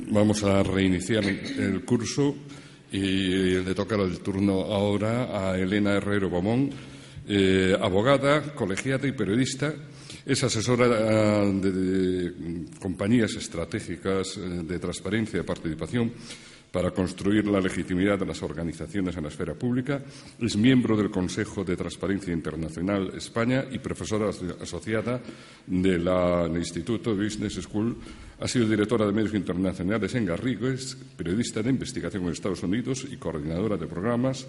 Vamos a reiniciar el curso y le toca el turno ahora a Elena Herrero Bomón, abogada, colegiada y periodista. Es asesora de compañías estratégicas de transparencia y participación para construir la legitimidad de las organizaciones en la esfera pública. Es miembro del Consejo de Transparencia Internacional España y profesora asociada del Instituto Business School. Ha sido directora de medios internacionales en Garrigo, es periodista de investigación en Estados Unidos y coordinadora de programas.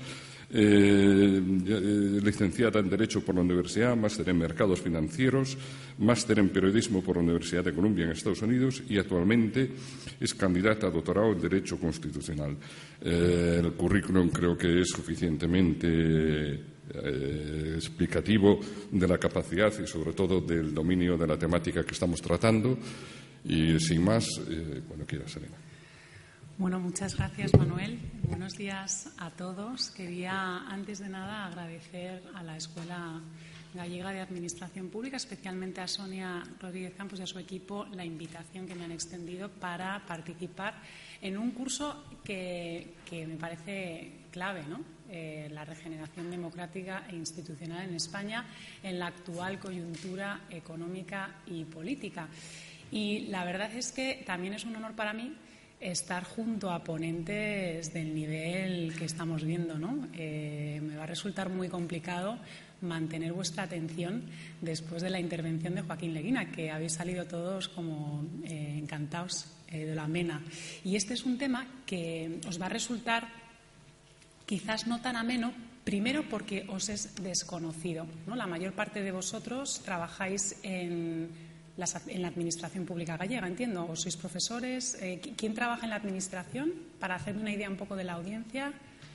Licenciada en Derecho por la Universidad, máster en Mercados Financieros, máster en Periodismo por la Universidad de Columbia en Estados Unidos y actualmente es candidata a doctorado en Derecho Constitucional. El currículum creo que es suficientemente explicativo de la capacidad y sobre todo del dominio de la temática que estamos tratando. Y sin más, cuando quieras, Elena. Bueno, muchas gracias, Manuel. Buenos días a todos. Quería, antes de nada, agradecer a la Escuela Gallega de Administración Pública, especialmente a Sonia Rodríguez Campos y a su equipo, la invitación que me han extendido para participar en un curso que me parece clave, ¿no? La regeneración democrática e institucional en España en la actual coyuntura económica y política. Y la verdad es que también es un honor para mí estar junto a ponentes del nivel que estamos viendo, ¿no? Me va a resultar muy complicado mantener vuestra atención después de la intervención de Joaquín Leguina, que habéis salido todos como encantados de la amena. Y este es un tema que os va a resultar quizás no tan ameno, primero porque os es desconocido, ¿no? La mayor parte de vosotros trabajáis en la Administración Pública Gallega, entiendo, o sois profesores. ¿Quién trabaja en la Administración? Para hacerme una idea un poco de la audiencia.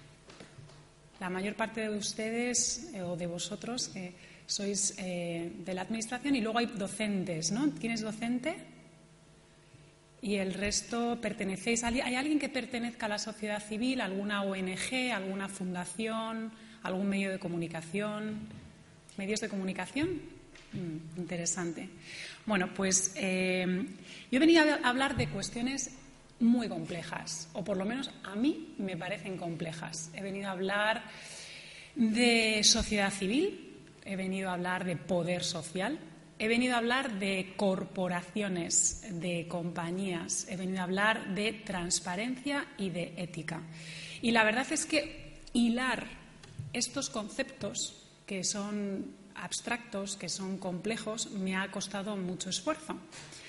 La mayor parte de ustedes o de vosotros sois de la Administración y luego hay docentes, ¿no? ¿Quién es docente? Y el resto pertenecéis. ¿Hay alguien que pertenezca a la sociedad civil, alguna ONG, alguna fundación, algún medio de comunicación? ¿Medios de comunicación? Interesante. Bueno, pues yo he venido a hablar de cuestiones muy complejas, o por lo menos a mí me parecen complejas. He venido a hablar de sociedad civil, he venido a hablar de poder social, he venido a hablar de corporaciones, de compañías, he venido a hablar de transparencia y de ética. Y la verdad es que hilar estos conceptos, que son abstractos, que son complejos, me ha costado mucho esfuerzo.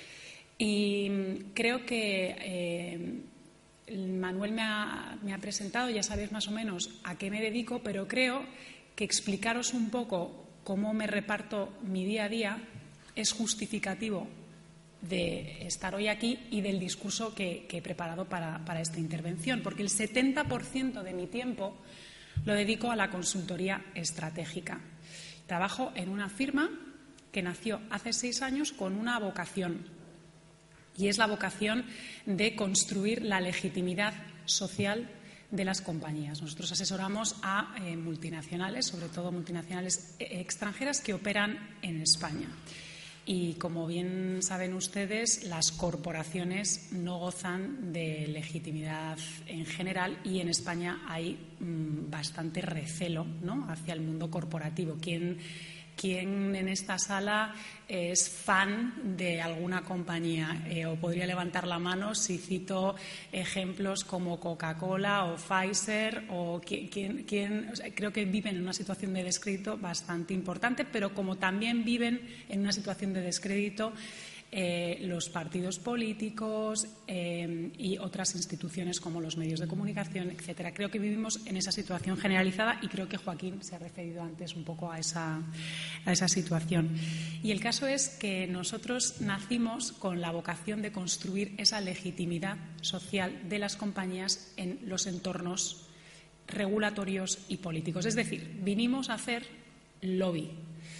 Y creo que Manuel me ha presentado, ya sabéis más o menos a qué me dedico, pero creo que explicaros un poco cómo me reparto mi día a día es justificativo de estar hoy aquí y del discurso que he preparado para esta intervención, porque el 70% de mi tiempo lo dedico a la consultoría estratégica. Trabajo en una firma que nació hace 6 años con una vocación, y es la vocación de construir la legitimidad social de las compañías. Nosotros asesoramos a multinacionales, sobre todo multinacionales extranjeras que operan en España. Y como bien saben ustedes, las corporaciones no gozan de legitimidad en general y en España hay bastante recelo, ¿no?, hacia el mundo corporativo. ¿Quién en esta sala es fan de alguna compañía? O podría levantar la mano si cito ejemplos como Coca-Cola o Pfizer. O creo que viven en una situación de descrédito bastante importante, pero como también viven en una situación de descrédito los partidos políticos y otras instituciones como los medios de comunicación, etcétera. Creo que vivimos en esa situación generalizada y creo que Joaquín se ha referido antes un poco a esa situación. Y el caso es que nosotros nacimos con la vocación de construir esa legitimidad social de las compañías en los entornos regulatorios y políticos. Es decir, vinimos a hacer lobby.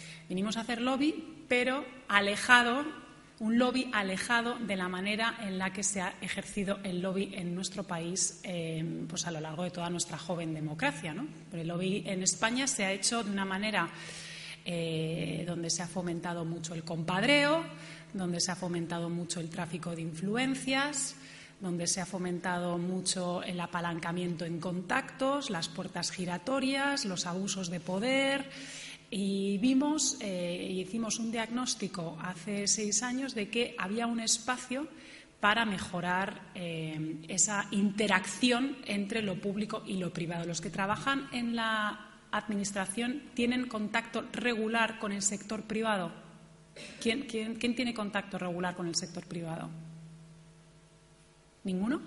Pero un lobby alejado de la manera en la que se ha ejercido el lobby en nuestro país pues a lo largo de toda nuestra joven democracia, ¿no? Pero el lobby en España se ha hecho de una manera donde se ha fomentado mucho el compadreo, donde se ha fomentado mucho el tráfico de influencias, donde se ha fomentado mucho el apalancamiento en contactos, las puertas giratorias, los abusos de poder. Y vimos y hicimos un diagnóstico hace 6 años de que había un espacio para mejorar esa interacción entre lo público y lo privado. Los que trabajan en la Administración tienen contacto regular con el sector privado. ¿Quién tiene contacto regular con el sector privado? ¿Ninguno?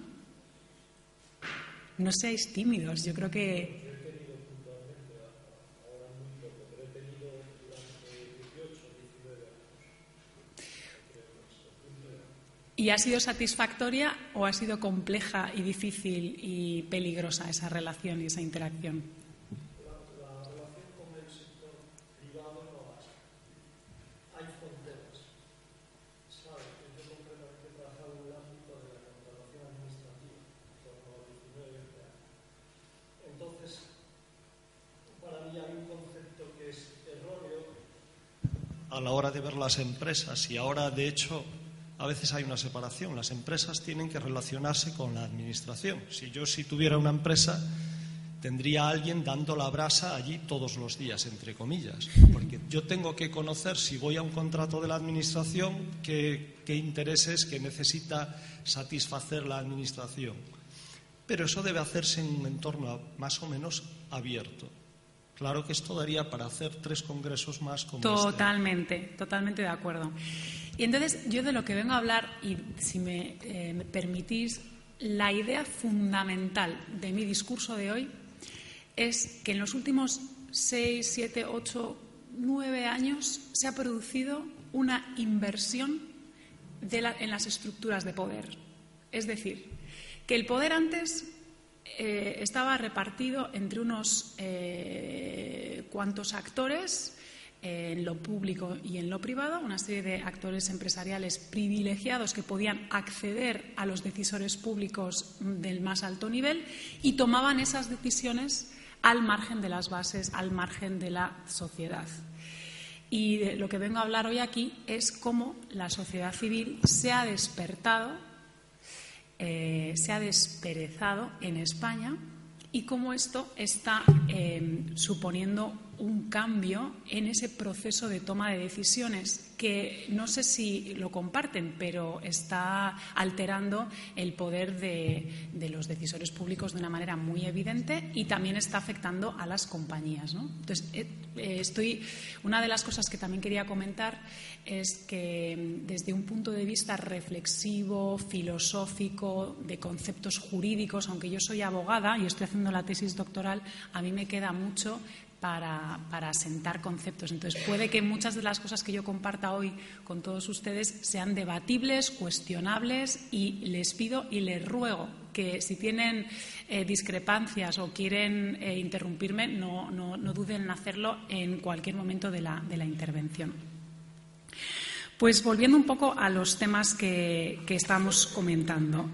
No seáis tímidos, yo creo que... ¿Y ha sido satisfactoria o ha sido compleja y difícil y peligrosa esa relación y esa interacción? La relación con el sector privado no basta. Hay fronteras. ¿Sabe? Yo concretamente he trabajado en el ámbito de la contratación administrativa, por los 19 años. Entonces, para mí hay un concepto que es erróneo a la hora de ver las empresas, y ahora, de hecho, a veces hay una separación. Las empresas tienen que relacionarse con la administración. Si tuviera una empresa, tendría a alguien dando la brasa allí todos los días, entre comillas. Porque yo tengo que conocer, si voy a un contrato de la administración, qué intereses que necesita satisfacer la administración. Pero eso debe hacerse en un entorno más o menos abierto. Claro que esto daría para hacer 3 congresos más como Totalmente de acuerdo. Y entonces yo de lo que vengo a hablar, y si me permitís, la idea fundamental de mi discurso de hoy es que en los últimos 6, 7, 8, 9 años se ha producido una inversión en las estructuras de poder. Es decir, que el poder antes estaba repartido entre unos cuantos actores en lo público y en lo privado, una serie de actores empresariales privilegiados que podían acceder a los decisores públicos del más alto nivel y tomaban esas decisiones al margen de las bases, al margen de la sociedad. Y de lo que vengo a hablar hoy aquí es cómo la sociedad civil se ha despertado, se ha desperezado en España, y cómo esto está suponiendo un cambio en ese proceso de toma de decisiones que no sé si lo comparten, pero está alterando el poder de los decisores públicos de una manera muy evidente, y también está afectando a las compañías, ¿no? Entonces, una de las cosas que también quería comentar es que desde un punto de vista reflexivo, filosófico, de conceptos jurídicos, aunque yo soy abogada y estoy haciendo la tesis doctoral, a mí me queda mucho para asentar conceptos. Entonces, puede que muchas de las cosas que yo comparta hoy con todos ustedes sean debatibles, cuestionables, y les pido y les ruego que si tienen discrepancias o quieren interrumpirme, no duden en hacerlo en cualquier momento de la intervención. Pues volviendo un poco a los temas que estamos comentando.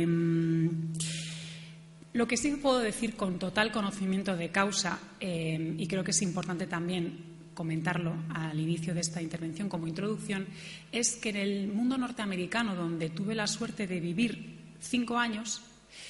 Lo que sí puedo decir con total conocimiento de causa, y creo que es importante también comentarlo al inicio de esta intervención como introducción, es que en el mundo norteamericano, donde tuve la suerte de vivir 5 años,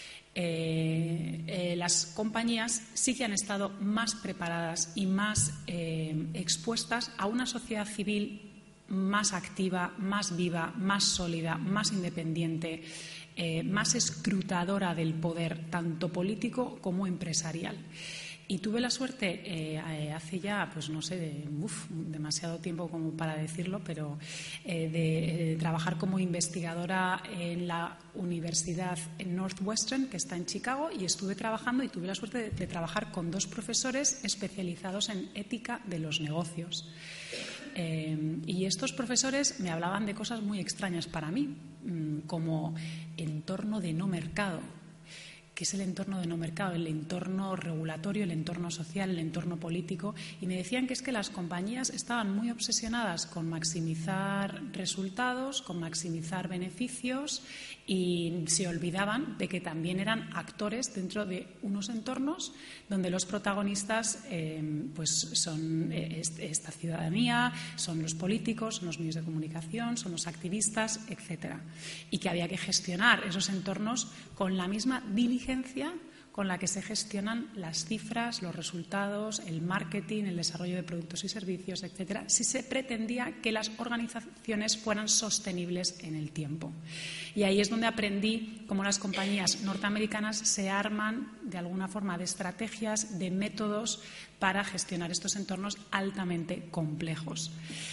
las compañías sí que han estado más preparadas y más expuestas a una sociedad civil más activa, más viva, más sólida, más independiente, más escrutadora del poder, tanto político como empresarial. Y tuve la suerte hace ya, pues no sé, demasiado tiempo como para decirlo, pero de trabajar como investigadora en la Universidad Northwestern, que está en Chicago, y estuve trabajando y tuve la suerte de trabajar con 2 profesores especializados en ética de los negocios. Y estos profesores me hablaban de cosas muy extrañas para mí, como entorno de no mercado, que es el entorno de no mercado, el entorno regulatorio, el entorno social, el entorno político, y me decían que es que las compañías estaban muy obsesionadas con maximizar resultados, con maximizar beneficios, y se olvidaban de que también eran actores dentro de unos entornos donde los protagonistas pues son esta ciudadanía, son los políticos, son los medios de comunicación, son los activistas, etcétera, y que había que gestionar esos entornos con la misma diligencia con la que se gestionan las cifras, los resultados, el marketing, el desarrollo de productos y servicios, etcétera, si se pretendía que las organizaciones fueran sostenibles en el tiempo. Y ahí es donde aprendí cómo las compañías norteamericanas se arman de alguna forma de estrategias, de métodos para gestionar estos entornos altamente complejos.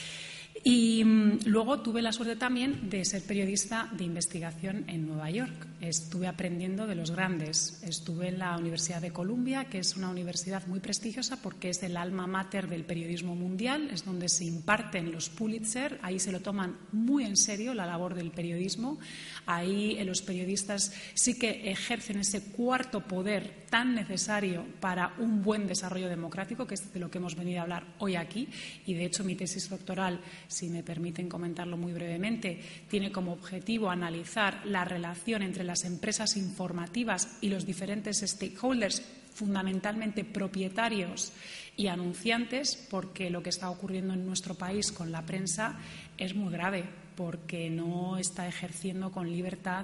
Y luego tuve la suerte también de ser periodista de investigación en Nueva York. Estuve aprendiendo de los grandes. Estuve en la Universidad de Columbia, que es una universidad muy prestigiosa porque es el alma mater del periodismo mundial, es donde se imparten los Pulitzer. Ahí se lo toman muy en serio la labor del periodismo. Ahí los periodistas sí que ejercen ese cuarto poder tan necesario para un buen desarrollo democrático, que es de lo que hemos venido a hablar hoy aquí. Y, de hecho, mi tesis doctoral, si me permiten comentarlo muy brevemente, tiene como objetivo analizar la relación entre las empresas informativas y los diferentes stakeholders, fundamentalmente propietarios y anunciantes, porque lo que está ocurriendo en nuestro país con la prensa es muy grave, porque no está ejerciendo con libertad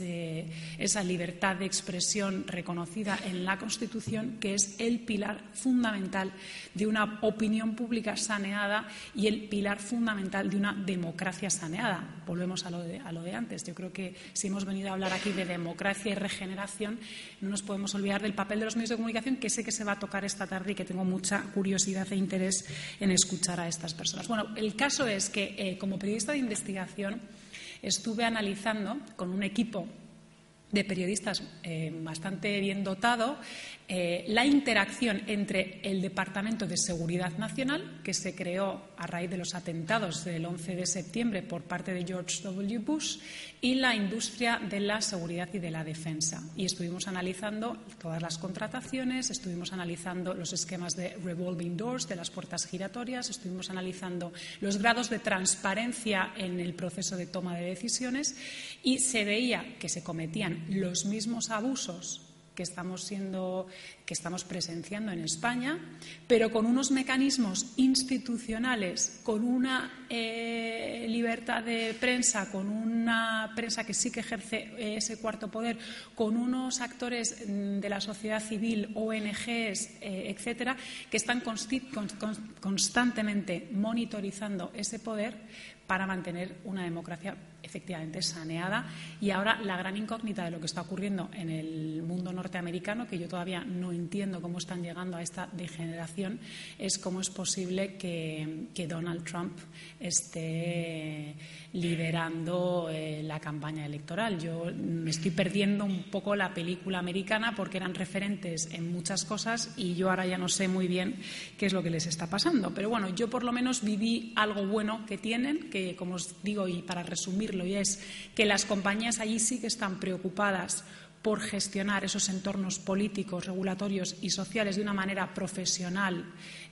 esa libertad de expresión reconocida en la Constitución, que es el pilar fundamental de una opinión pública saneada y el pilar fundamental de una democracia saneada. Volvemos a lo de antes. Yo creo que si hemos venido a hablar aquí de democracia y regeneración, no nos podemos olvidar del papel de los medios de comunicación, que sé que se va a tocar esta tarde y que tengo mucha curiosidad e interés en escuchar a estas personas. Bueno, el caso es que como periodista de investigación estuve analizando con un equipo de periodistas bastante bien dotado la interacción entre el Departamento de Seguridad Nacional, que se creó a raíz de los atentados del 11 de septiembre por parte de George W. Bush, y la industria de la seguridad y de la defensa. Y estuvimos analizando todas las contrataciones, estuvimos analizando los esquemas de revolving doors, de las puertas giratorias, estuvimos analizando los grados de transparencia en el proceso de toma de decisiones, y se veía que se cometían los mismos abusos que estamos presenciando en España, pero con unos mecanismos institucionales, con una libertad de prensa, con una prensa que sí que ejerce ese cuarto poder, con unos actores de la sociedad civil, ONGs, etcétera, que están constantemente monitorizando ese poder para mantener una democracia efectivamente saneada. Y ahora la gran incógnita de lo que está ocurriendo en el mundo norteamericano, que yo todavía no entiendo cómo están llegando a esta degeneración, es cómo es posible que Donald Trump esté liderando la campaña electoral. Yo me estoy perdiendo un poco la película americana porque eran referentes en muchas cosas y yo ahora ya no sé muy bien qué es lo que les está pasando. Pero bueno, yo por lo menos viví algo bueno que tienen, que como os digo, y para resumirlo, y es que las compañías allí sí que están preocupadas por gestionar esos entornos políticos, regulatorios y sociales de una manera profesional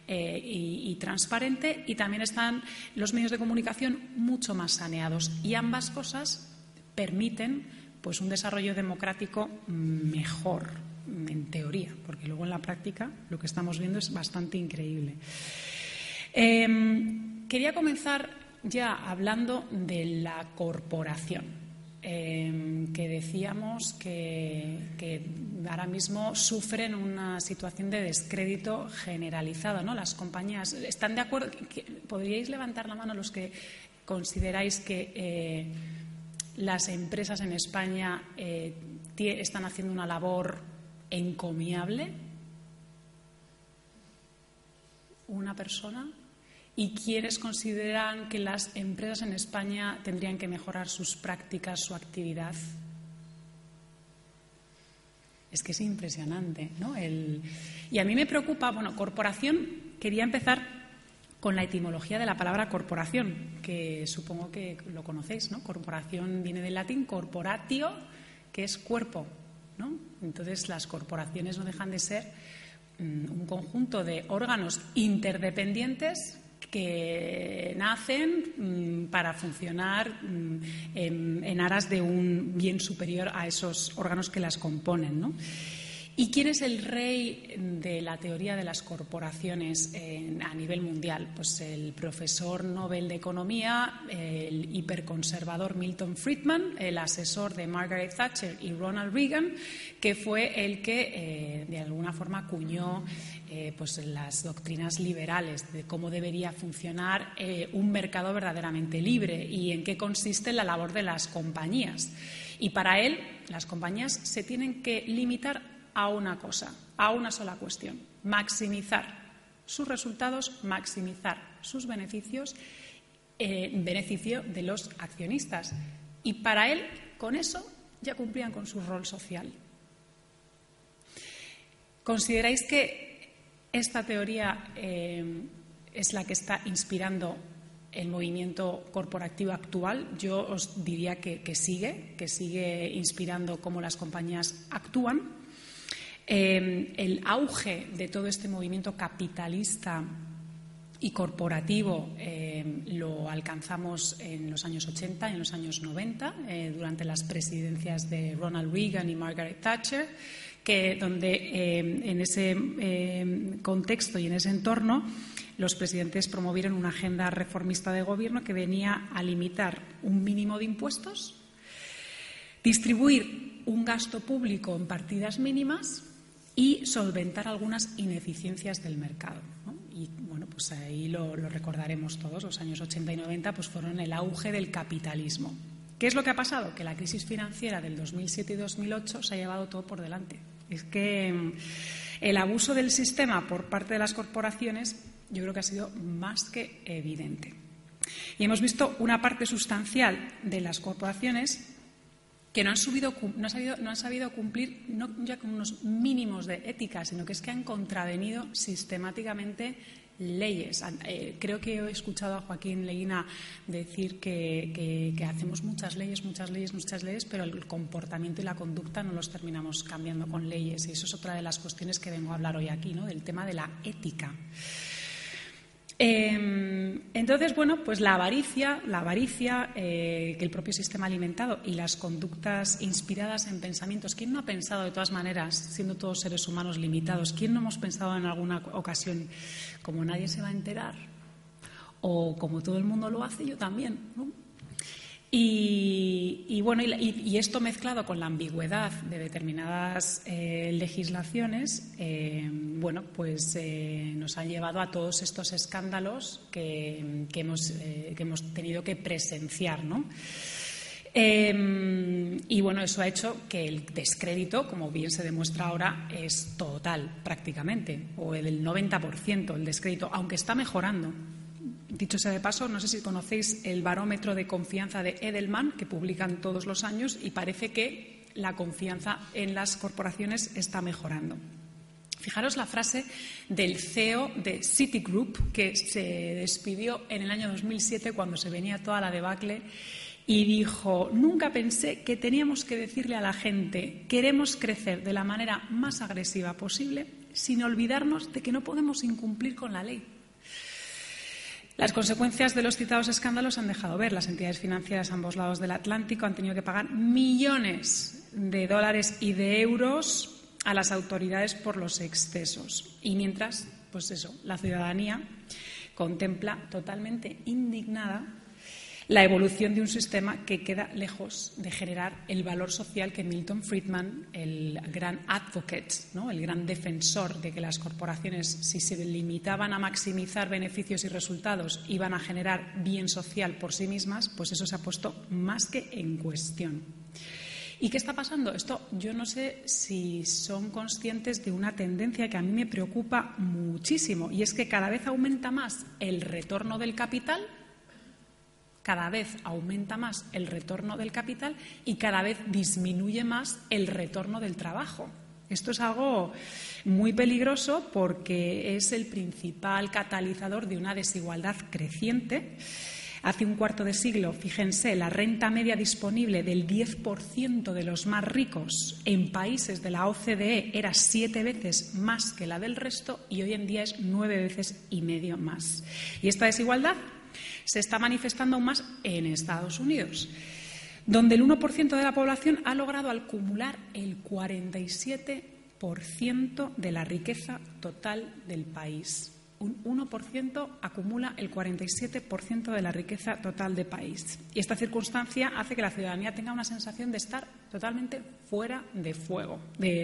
y transparente, y también están los medios de comunicación mucho más saneados, y ambas cosas permiten pues un desarrollo democrático mejor, en teoría, porque luego en la práctica lo que estamos viendo es bastante increíble. Quería comenzar ya hablando de la corporación. Que decíamos que ahora mismo sufren una situación de descrédito generalizado, ¿no? Las compañías están de acuerdo. ¿Podríais levantar la mano los que consideráis que las empresas en España están haciendo una labor encomiable? ¿Una persona? ¿Y quiénes consideran que las empresas en España tendrían que mejorar sus prácticas, su actividad? Es que es impresionante, ¿no? Y a mí me preocupa, bueno, corporación, quería empezar con la etimología de la palabra corporación, que supongo que lo conocéis, ¿no? Corporación viene del latín corporatio, que es cuerpo, ¿no? Entonces, las corporaciones no dejan de ser un conjunto de órganos interdependientes que nacen para funcionar en aras de un bien superior a esos órganos que las componen, ¿no? ¿Y quién es el rey de la teoría de las corporaciones a nivel mundial? Pues el profesor Nobel de Economía, el hiperconservador Milton Friedman, el asesor de Margaret Thatcher y Ronald Reagan, que fue el que de alguna forma acuñó pues las doctrinas liberales de cómo debería funcionar un mercado verdaderamente libre y en qué consiste la labor de las compañías. Y para él, las compañías se tienen que limitar a una cosa, a una sola cuestión: maximizar sus resultados, maximizar sus beneficios en beneficio de los accionistas. Y para él, con eso, ya cumplían con su rol social. ¿Consideráis que esta teoría es la que está inspirando el movimiento corporativo actual? Yo os diría que sigue inspirando cómo las compañías actúan. El auge de todo este movimiento capitalista y corporativo lo alcanzamos en los años 80, en los años 90, durante las presidencias de Ronald Reagan y Margaret Thatcher, donde en ese contexto y en ese entorno los presidentes promovieron una agenda reformista de gobierno que venía a limitar un mínimo de impuestos, distribuir un gasto público en partidas mínimas y solventar algunas ineficiencias del mercado, ¿no? Y bueno, pues ahí lo recordaremos todos. Los años 80 y 90 pues fueron el auge del capitalismo. ¿Qué es lo que ha pasado? Que la crisis financiera del 2007 y 2008 se ha llevado todo por delante. Es que el abuso del sistema por parte de las corporaciones yo creo que ha sido más que evidente. Y hemos visto una parte sustancial de las corporaciones que no han sabido cumplir no ya con unos mínimos de ética, sino que es que han contravenido sistemáticamente leyes. Creo que he escuchado a Joaquín Leguina decir que hacemos muchas leyes, pero el comportamiento y la conducta no los terminamos cambiando con leyes. Y eso es otra de las cuestiones que vengo a hablar hoy aquí, ¿no? Del tema de la ética. Entonces, bueno, pues la avaricia, que el propio sistema alimentado y las conductas inspiradas en pensamientos. ¿Quién no ha pensado, de todas maneras, siendo todos seres humanos limitados, quién no hemos pensado en alguna ocasión, como nadie se va a enterar, o como todo el mundo lo hace, yo también, ¿no? Y bueno, y esto mezclado con la ambigüedad de determinadas legislaciones, bueno, pues nos han llevado a todos estos escándalos que hemos tenido que presenciar, ¿no? Y bueno, eso ha hecho que el descrédito, como bien se demuestra ahora, es total prácticamente, o del 90% el descrédito, aunque está mejorando. Dicho sea de paso, no sé si conocéis el barómetro de confianza de Edelman, que publican todos los años, y parece que la confianza en las corporaciones está mejorando. Fijaros la frase del CEO de Citigroup, que se despidió en el año 2007 cuando se venía toda la debacle, y dijo: nunca pensé que teníamos que decirle a la gente queremos crecer de la manera más agresiva posible sin olvidarnos de que no podemos incumplir con la ley. Las consecuencias de los citados escándalos se han dejado ver. Las entidades financieras a ambos lados del Atlántico han tenido que pagar millones de dólares y de euros a las autoridades por los excesos. Y mientras, pues eso, la ciudadanía contempla totalmente indignada la evolución de un sistema que queda lejos de generar el valor social que Milton Friedman, el gran advocate, ¿no?, el gran defensor de que las corporaciones, si se limitaban a maximizar beneficios y resultados, iban a generar bien social por sí mismas, pues eso se ha puesto más que en cuestión. ¿Y qué está pasando? Esto yo no sé si son conscientes de una tendencia que a mí me preocupa muchísimo, y es que cada vez aumenta más el retorno del capital. Cada vez aumenta más el retorno del capital y cada vez disminuye más el retorno del trabajo. Esto es algo muy peligroso porque es el principal catalizador de una desigualdad creciente Hace un cuarto de siglo, fíjense, la renta media disponible del 10% de los más ricos en países de la OCDE era 7 veces más que la del resto y hoy en día es 9 veces y medio más. Y esta desigualdad se está manifestando aún más en Estados Unidos, donde el 1% de la población ha logrado acumular el 47% de la riqueza total del país. Un 1% acumula el 47% de la riqueza total del país. Y esta circunstancia hace que la ciudadanía tenga una sensación de estar totalmente fuera de juego.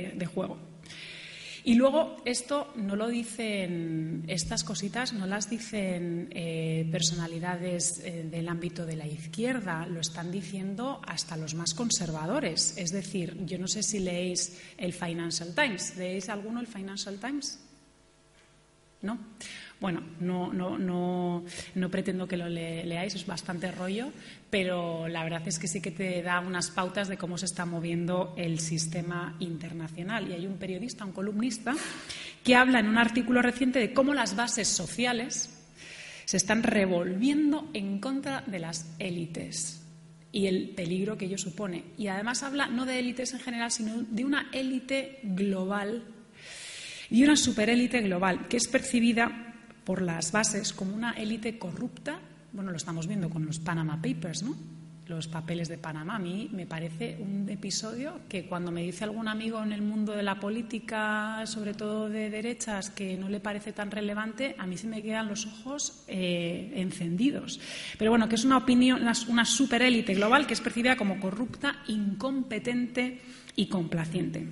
Y luego esto no lo dicen, estas cositas no las dicen personalidades del ámbito de la izquierda, lo están diciendo hasta los más conservadores. Es decir, yo no sé si leéis el Financial Times. ¿Leéis alguno el Financial Times? ¿No? Bueno, no pretendo que lo leáis, es bastante rollo, pero la verdad es que sí que te da unas pautas de cómo se está moviendo el sistema internacional. Y hay un periodista, un columnista, que habla en un artículo reciente de cómo las bases sociales se están revolviendo en contra de las élites y el peligro que ello supone. Y además habla no de élites en general, sino de una élite global y una superélite global que es percibida por las bases como una élite corrupta. Bueno, lo estamos viendo con los Panama Papers, ¿no? Los papeles de Panamá. A mí me parece un episodio que cuando me dice algún amigo en el mundo de la política, sobre todo de derechas, que no le parece tan relevante, a mí se me quedan los ojos encendidos. Pero bueno, que es una opinión, una superélite global que es percibida como corrupta, incompetente y complaciente.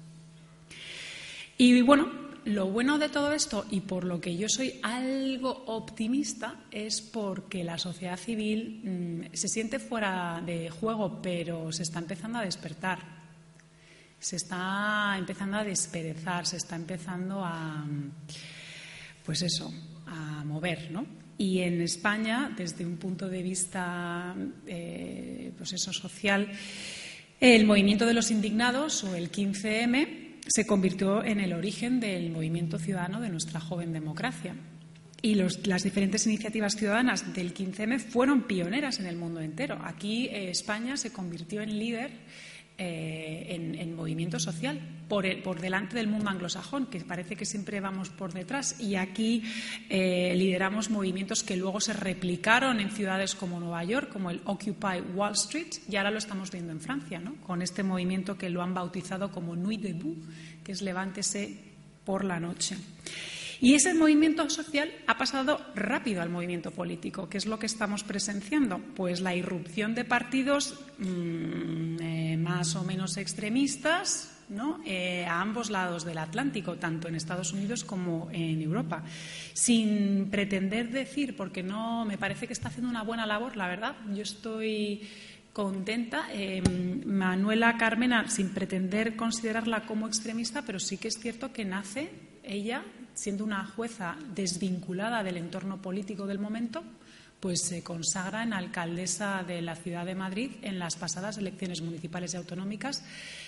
Y bueno, lo bueno de todo esto, y por lo que yo soy algo optimista, es porque la sociedad civil se siente fuera de juego, pero se está empezando a despertar, se está empezando a desperezar, se está empezando a, pues eso, a mover, ¿no? Y en España, desde un punto de vista pues eso, social, el movimiento de los indignados o el 15M se convirtió en el origen del movimiento ciudadano de nuestra joven democracia. Y las diferentes iniciativas ciudadanas del 15M fueron pioneras en el mundo entero. Aquí España se convirtió en líder en movimiento social por delante del mundo anglosajón, que parece que siempre vamos por detrás. Y aquí lideramos movimientos que luego se replicaron en ciudades como Nueva York, como el Occupy Wall Street, y ahora lo estamos viendo en Francia, ¿no? Con este movimiento que lo han bautizado como Nuit debout, que es levántese por la noche. Y ese movimiento social ha pasado rápido al movimiento político. ¿Qué es lo que estamos presenciando? Pues la irrupción de partidos más o menos extremistas, ¿no? A ambos lados del Atlántico, tanto en Estados Unidos como en Europa. Sin pretender decir, porque no me parece que está haciendo una buena labor, la verdad, yo estoy contenta. Manuela Carmena, sin pretender considerarla como extremista, pero sí que es cierto que nace ella, siendo una jueza desvinculada del entorno político del momento, pues se consagra en alcaldesa de la ciudad de Madrid en las pasadas elecciones municipales y autonómicas,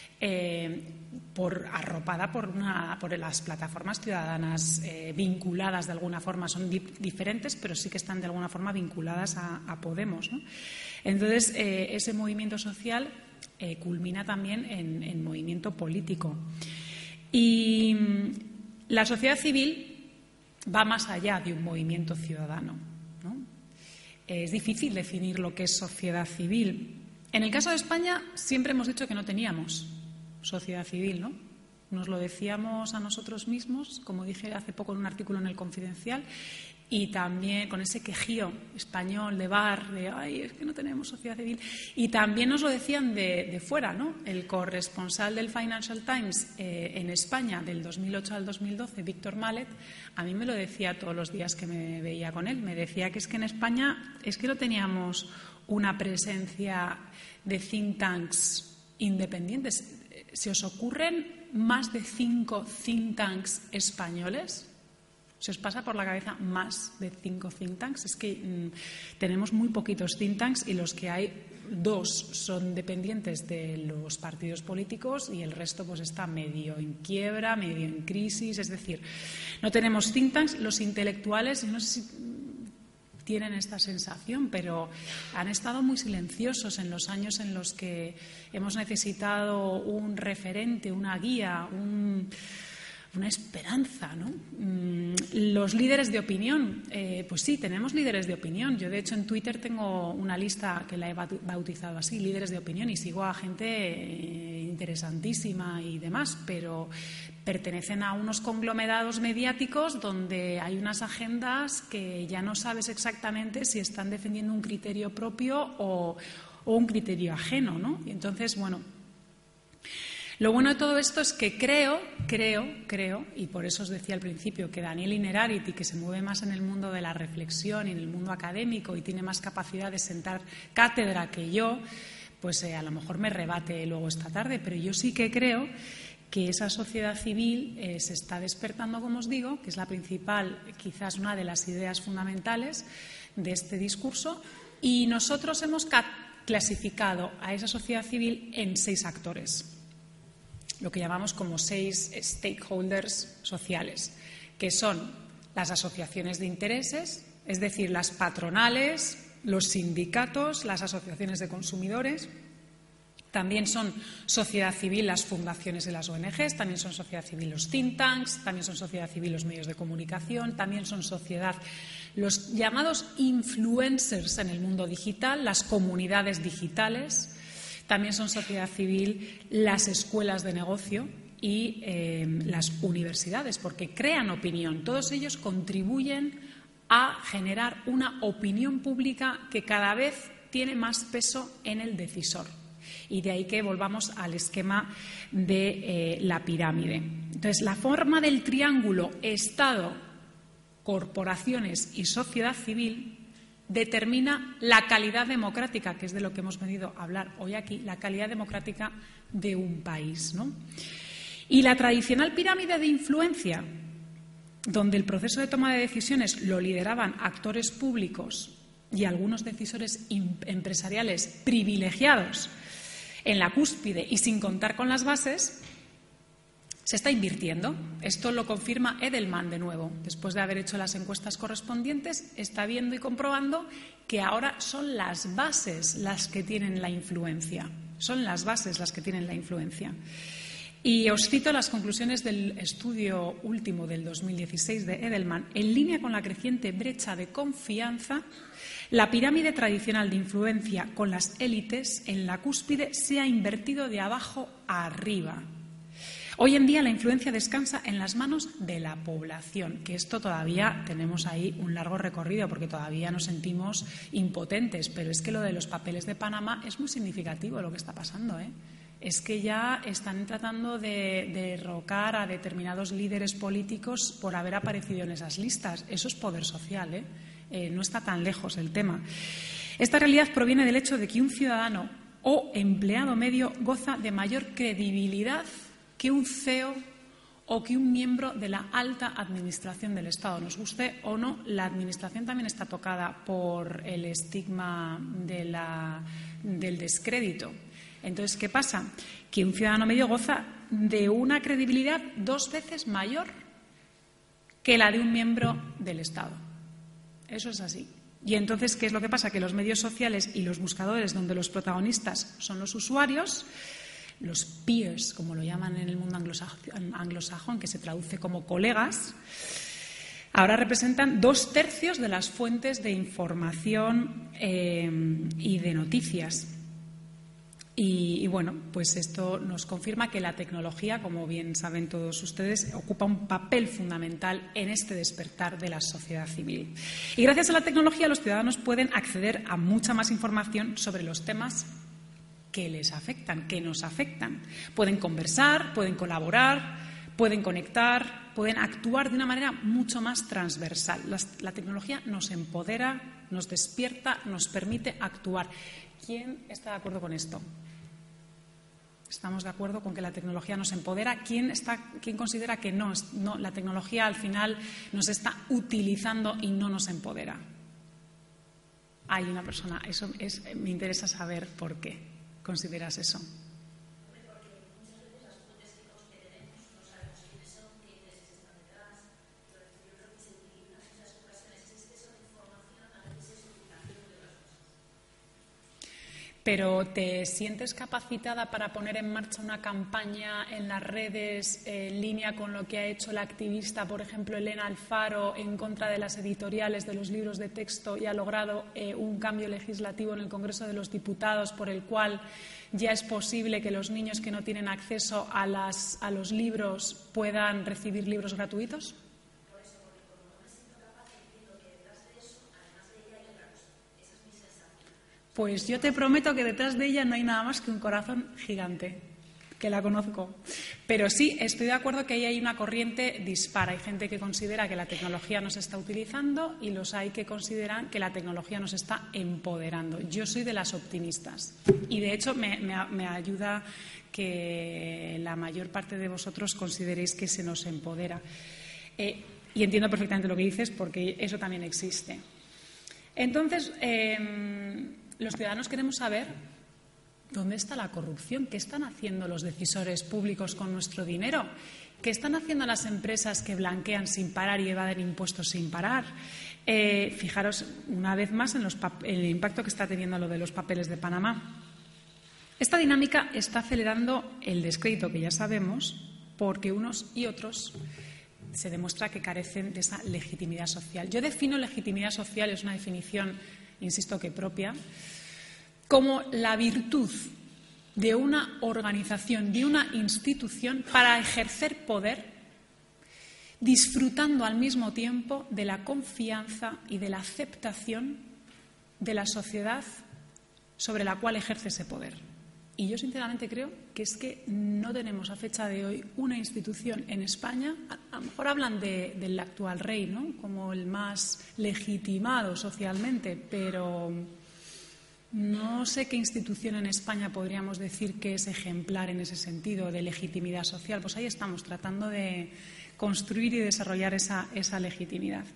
arropada por las plataformas ciudadanas vinculadas de alguna forma. Son diferentes, pero sí que están de alguna forma vinculadas a Podemos, ¿no? Entonces, ese movimiento social culmina también en movimiento político. Y la sociedad civil va más allá de un movimiento ciudadano, ¿no? Es difícil definir lo que es sociedad civil. En el caso de España siempre hemos dicho que no teníamos sociedad civil, ¿no? Nos lo decíamos a nosotros mismos, como dije hace poco en un artículo en El Confidencial, y también con ese quejío español de bar, de ¡ay, es que no tenemos sociedad civil! Y también nos lo decían de fuera, ¿no? El corresponsal del Financial Times en España del 2008 al 2012, Víctor Mallet, a mí me lo decía todos los días que me veía con él. Me decía que es que en España es que no teníamos una presencia de think tanks independientes. ¿Se os ocurren más de 5 think tanks españoles? ¿Se os pasa por la cabeza más de 5 think tanks? Es que tenemos muy poquitos think tanks y los que hay, 2 son dependientes de los partidos políticos y el resto pues está medio en quiebra, medio en crisis. Es decir, no tenemos think tanks. Los intelectuales, no sé si tienen esta sensación, pero han estado muy silenciosos en los años en los que hemos necesitado un referente, una guía, una esperanza, ¿no? Los líderes de opinión, pues sí, tenemos líderes de opinión. Yo, de hecho, en Twitter tengo una lista que la he bautizado así, líderes de opinión, y sigo a gente interesantísima y demás, pero pertenecen a unos conglomerados mediáticos donde hay unas agendas que ya no sabes exactamente si están defendiendo un criterio propio o un criterio ajeno, ¿no? Y entonces, bueno, lo bueno de todo esto es que creo, y por eso os decía al principio que Daniel Innerarity, que se mueve más en el mundo de la reflexión y en el mundo académico y tiene más capacidad de sentar cátedra que yo, pues a lo mejor me rebate luego esta tarde, pero yo sí que creo que esa sociedad civil se está despertando, como os digo, que es la principal, quizás una de las ideas fundamentales de este discurso, y nosotros hemos clasificado a esa sociedad civil en 6 actores, lo que llamamos como 6 stakeholders sociales, que son las asociaciones de intereses, es decir, las patronales, los sindicatos, las asociaciones de consumidores. También son sociedad civil las fundaciones y las ONGs, también son sociedad civil los think tanks, también son sociedad civil los medios de comunicación, también son sociedad los llamados influencers en el mundo digital, las comunidades digitales, también son sociedad civil las escuelas de negocio y las universidades, porque crean opinión. Todos ellos contribuyen a generar una opinión pública que cada vez tiene más peso en el decisor. Y de ahí que volvamos al esquema de la pirámide. Entonces, la forma del triángulo Estado, corporaciones y sociedad civil determina la calidad democrática, que es de lo que hemos venido a hablar hoy aquí, la calidad democrática de un país, ¿no? Y la tradicional pirámide de influencia, donde el proceso de toma de decisiones lo lideraban actores públicos y algunos decisores empresariales privilegiados en la cúspide y sin contar con las bases, se está invirtiendo. Esto lo confirma Edelman de nuevo. Después de haber hecho las encuestas correspondientes, está viendo y comprobando que ahora son las bases las que tienen la influencia. Son las bases las que tienen la influencia. Y os cito las conclusiones del estudio último del 2016 de Edelman. En línea con la creciente brecha de confianza, la pirámide tradicional de influencia con las élites en la cúspide se ha invertido de abajo a arriba. Hoy en día la influencia descansa en las manos de la población, que esto todavía tenemos ahí un largo recorrido porque todavía nos sentimos impotentes, pero es que lo de los papeles de Panamá es muy significativo lo que está pasando, ¿eh? Es que ya están tratando de derrocar a determinados líderes políticos por haber aparecido en esas listas. Eso es poder social, ¿eh? No está tan lejos el tema. Esta realidad proviene del hecho de que un ciudadano o empleado medio goza de mayor credibilidad que un CEO o que un miembro de la alta administración del Estado. Nos guste o no, la administración también está tocada por el estigma del descrédito. Entonces, ¿qué pasa? Que un ciudadano medio goza de una credibilidad 2 veces mayor que la de un miembro del Estado. Eso es así. Y entonces, ¿qué es lo que pasa? Que los medios sociales y los buscadores, donde los protagonistas son los usuarios, los peers, como lo llaman en el mundo anglosajón, que se traduce como colegas, ahora representan 2/3 de las fuentes de información y de noticias. Y bueno, pues esto nos confirma que la tecnología, como bien saben todos ustedes, ocupa un papel fundamental en este despertar de la sociedad civil. Y gracias a la tecnología los ciudadanos pueden acceder a mucha más información sobre los temas que les afectan, que nos afectan. Pueden conversar, pueden colaborar, pueden conectar, pueden actuar de una manera mucho más transversal. La tecnología nos empodera, nos despierta, nos permite actuar. ¿Quién está de acuerdo con esto? ¿Estamos de acuerdo con que la tecnología nos empodera? ¿Quién considera que no, la tecnología al final nos está utilizando y no nos empodera? Hay una persona, me interesa saber por qué consideras eso. pero ¿te sientes capacitada para poner en marcha una campaña en las redes en línea con lo que ha hecho la activista, por ejemplo, Elena Alfaro, en contra de las editoriales de los libros de texto y ha logrado un cambio legislativo en el Congreso de los Diputados por el cual ya es posible que los niños que no tienen acceso a los libros puedan recibir libros gratuitos? Pues yo te prometo que detrás de ella no hay nada más que un corazón gigante, que la conozco. Pero sí, estoy de acuerdo que ahí hay una corriente dispara. Hay gente que considera que la tecnología nos está utilizando y los hay que consideran que la tecnología nos está empoderando. Yo soy de las optimistas y, de hecho, me ayuda que la mayor parte de vosotros consideréis que se nos empodera. Y entiendo perfectamente lo que dices porque eso también existe. Entonces, los ciudadanos queremos saber dónde está la corrupción, qué están haciendo los decisores públicos con nuestro dinero, qué están haciendo las empresas que blanquean sin parar y evaden impuestos sin parar. Fijaros una vez más en el impacto que está teniendo lo de los papeles de Panamá. Esta dinámica está acelerando el descrédito que ya sabemos porque unos y otros se demuestra que carecen de esa legitimidad social. Yo defino legitimidad social, es una definición, insisto, que propia, como la virtud de una organización, de una institución para ejercer poder, disfrutando al mismo tiempo de la confianza y de la aceptación de la sociedad sobre la cual ejerce ese poder. Y yo sinceramente creo que es que no tenemos a fecha de hoy una institución en España, a lo mejor hablan del actual rey, ¿no?, como el más legitimado socialmente, pero no sé qué institución en España podríamos decir que es ejemplar en ese sentido de legitimidad social. Pues ahí estamos tratando de construir y desarrollar esa legitimidad.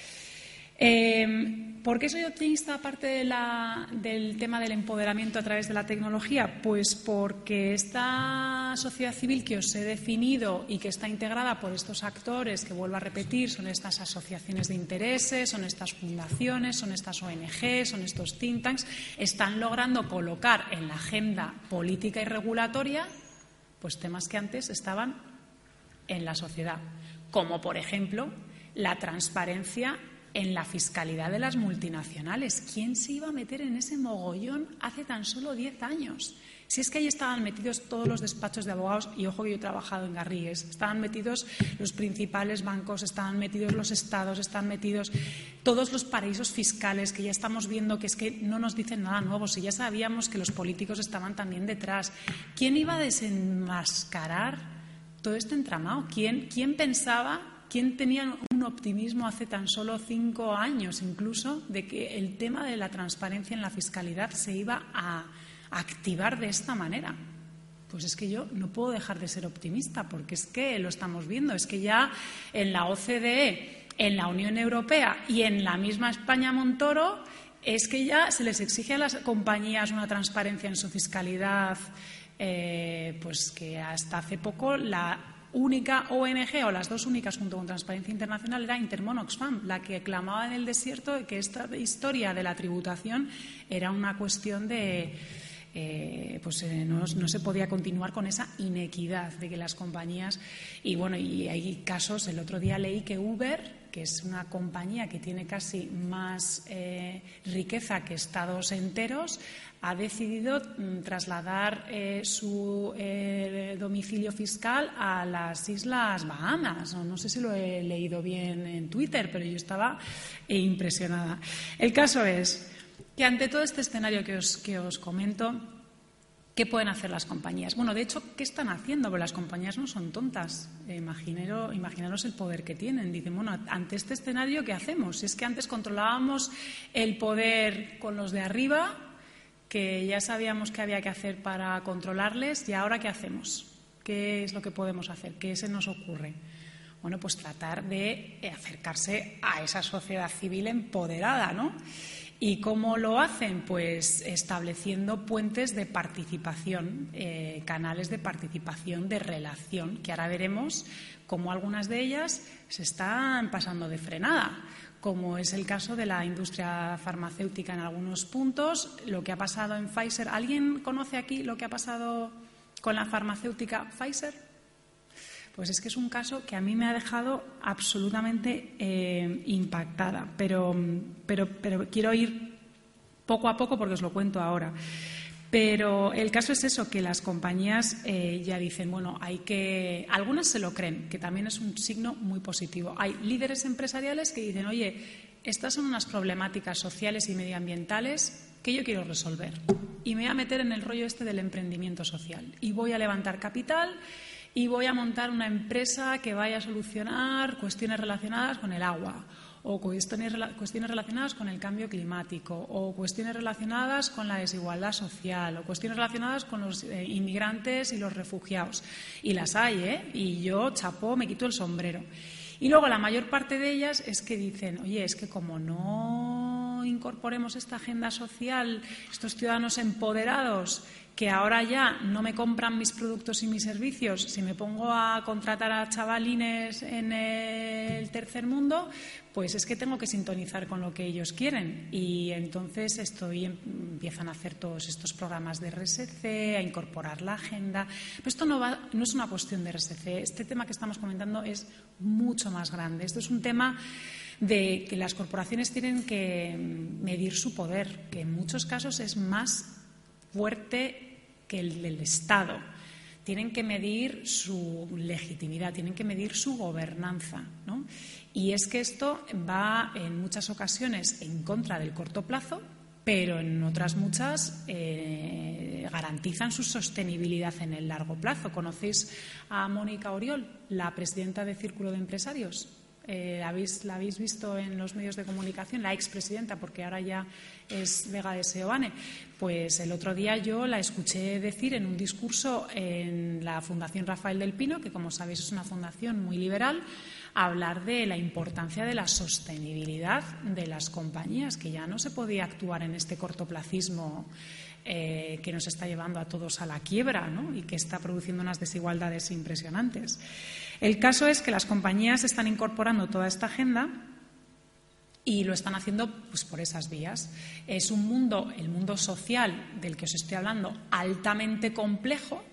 ¿Por qué soy optimista aparte del tema del empoderamiento a través de la tecnología? Pues porque esta sociedad civil que os he definido y que está integrada por estos actores, que vuelvo a repetir, son estas asociaciones de intereses, son estas fundaciones, son estas ONG, son estos think tanks, están logrando colocar en la agenda política y regulatoria pues temas que antes estaban en la sociedad, como por ejemplo la transparencia en la fiscalidad de las multinacionales. ¿Quién se iba a meter en ese mogollón hace tan solo 10 años? Si es que ahí estaban metidos todos los despachos de abogados, y ojo que yo he trabajado en Garrigues, estaban metidos los principales bancos, estaban metidos los estados, están metidos todos los paraísos fiscales, que ya estamos viendo que es que no nos dicen nada nuevo, si ya sabíamos que los políticos estaban también detrás. ¿Quién iba a desenmascarar todo este entramado? ¿Quién pensaba? ¿Quién tenía un optimismo hace tan solo 5 años incluso de que el tema de la transparencia en la fiscalidad se iba a activar de esta manera? Pues es que yo no puedo dejar de ser optimista porque es que lo estamos viendo. Es que ya en la OCDE, en la Unión Europea y en la misma España Montoro es que ya se les exige a las compañías una transparencia en su fiscalidad, pues que hasta hace poco la única ONG o las dos únicas junto con Transparencia Internacional era Intermon Oxfam, la que clamaba en el desierto de que esta historia de la tributación era una cuestión de no se podía continuar con esa inequidad de que las compañías y hay casos. El otro día leí que Uber, que es una compañía que tiene casi más riqueza que estados enteros, ha decidido trasladar su domicilio fiscal a las Islas Bahamas. No sé si lo he leído bien en Twitter, pero yo estaba impresionada. El caso es que ante todo este escenario que os comento, ¿qué pueden hacer las compañías? Bueno, de hecho, ¿qué están haciendo? Porque las compañías no son tontas. Imaginaros el poder que tienen. Dicen, bueno, ante este escenario, ¿qué hacemos? Si es que antes controlábamos el poder con los de arriba, que ya sabíamos qué había que hacer para controlarles, ¿y ahora qué hacemos? ¿Qué es lo que podemos hacer? ¿Qué se nos ocurre? Bueno, pues tratar de acercarse a esa sociedad civil empoderada, ¿no? ¿Y cómo lo hacen? Pues estableciendo puentes de participación, canales de participación, de relación, que ahora veremos cómo algunas de ellas se están pasando de frenada, como es el caso de la industria farmacéutica en algunos puntos, lo que ha pasado en Pfizer. ¿Alguien conoce aquí lo que ha pasado con la farmacéutica Pfizer? Pues es que es un caso que a mí me ha dejado absolutamente impactada, pero quiero ir poco a poco porque os lo cuento ahora. Pero el caso es eso, que las compañías ya dicen, bueno, algunas se lo creen, que también es un signo muy positivo. Hay líderes empresariales que dicen, oye, estas son unas problemáticas sociales y medioambientales que yo quiero resolver y me voy a meter en el rollo este del emprendimiento social y voy a levantar capital y voy a montar una empresa que vaya a solucionar cuestiones relacionadas con el agua, o cuestiones relacionadas con el cambio climático, o cuestiones relacionadas con la desigualdad social, o cuestiones relacionadas con los inmigrantes y los refugiados. Y las hay, y yo, chapó, me quito el sombrero. Y luego la mayor parte de ellas es que dicen, oye, es que como no incorporemos esta agenda social, estos ciudadanos empoderados que ahora ya no me compran mis productos y mis servicios, si me pongo a contratar a chavalines en el tercer mundo, pues es que tengo que sintonizar con lo que ellos quieren. Y entonces empiezan a hacer todos estos programas de RSC, a incorporar la agenda. Pero esto no es una cuestión de RSC. Este tema que estamos comentando es mucho más grande. Esto es un tema de que las corporaciones tienen que medir su poder, que en muchos casos es más fuerte que el del Estado. Tienen que medir su legitimidad, tienen que medir su gobernanza, ¿no? Y es que esto va en muchas ocasiones en contra del corto plazo, pero en otras muchas garantizan su sostenibilidad en el largo plazo. ¿Conocéis a Mónica Oriol, la presidenta de Círculo de Empresarios? La habéis visto en los medios de comunicación, la expresidenta, porque ahora ya es Vega de Seoane. Pues el otro día yo la escuché decir en un discurso en la Fundación Rafael del Pino, que como sabéis es una fundación muy liberal, hablar de la importancia de la sostenibilidad de las compañías, que ya no se podía actuar en este cortoplacismo que nos está llevando a todos a la quiebra, ¿no? Y que está produciendo unas desigualdades impresionantes. El caso es que las compañías están incorporando toda esta agenda y lo están haciendo pues por esas vías. Es un mundo, el mundo social del que os estoy hablando, altamente complejo.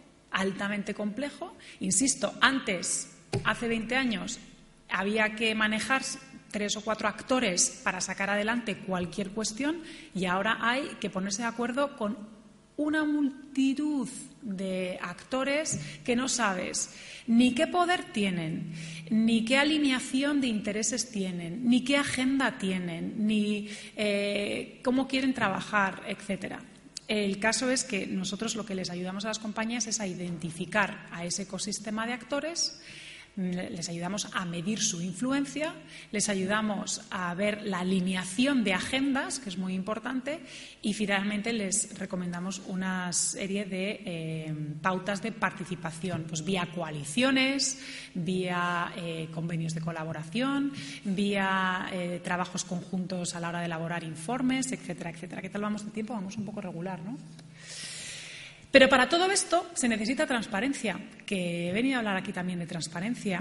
Insisto, antes, hace 20 años, había que manejar 3 o 4 actores para sacar adelante cualquier cuestión y ahora hay que ponerse de acuerdo con una multitud de actores que no sabes ni qué poder tienen, ni qué alineación de intereses tienen, ni qué agenda tienen, ni cómo quieren trabajar, etcétera. El caso es que nosotros lo que les ayudamos a las compañías es a identificar a ese ecosistema de actores, les ayudamos a medir su influencia, les ayudamos a ver la alineación de agendas, que es muy importante, y finalmente les recomendamos una serie de pautas de participación, pues vía coaliciones, vía convenios de colaboración, vía trabajos conjuntos a la hora de elaborar informes, etcétera, etcétera. ¿Qué tal vamos de tiempo? Vamos un poco regular, ¿no? Pero para todo esto se necesita transparencia, que he venido a hablar aquí también de transparencia.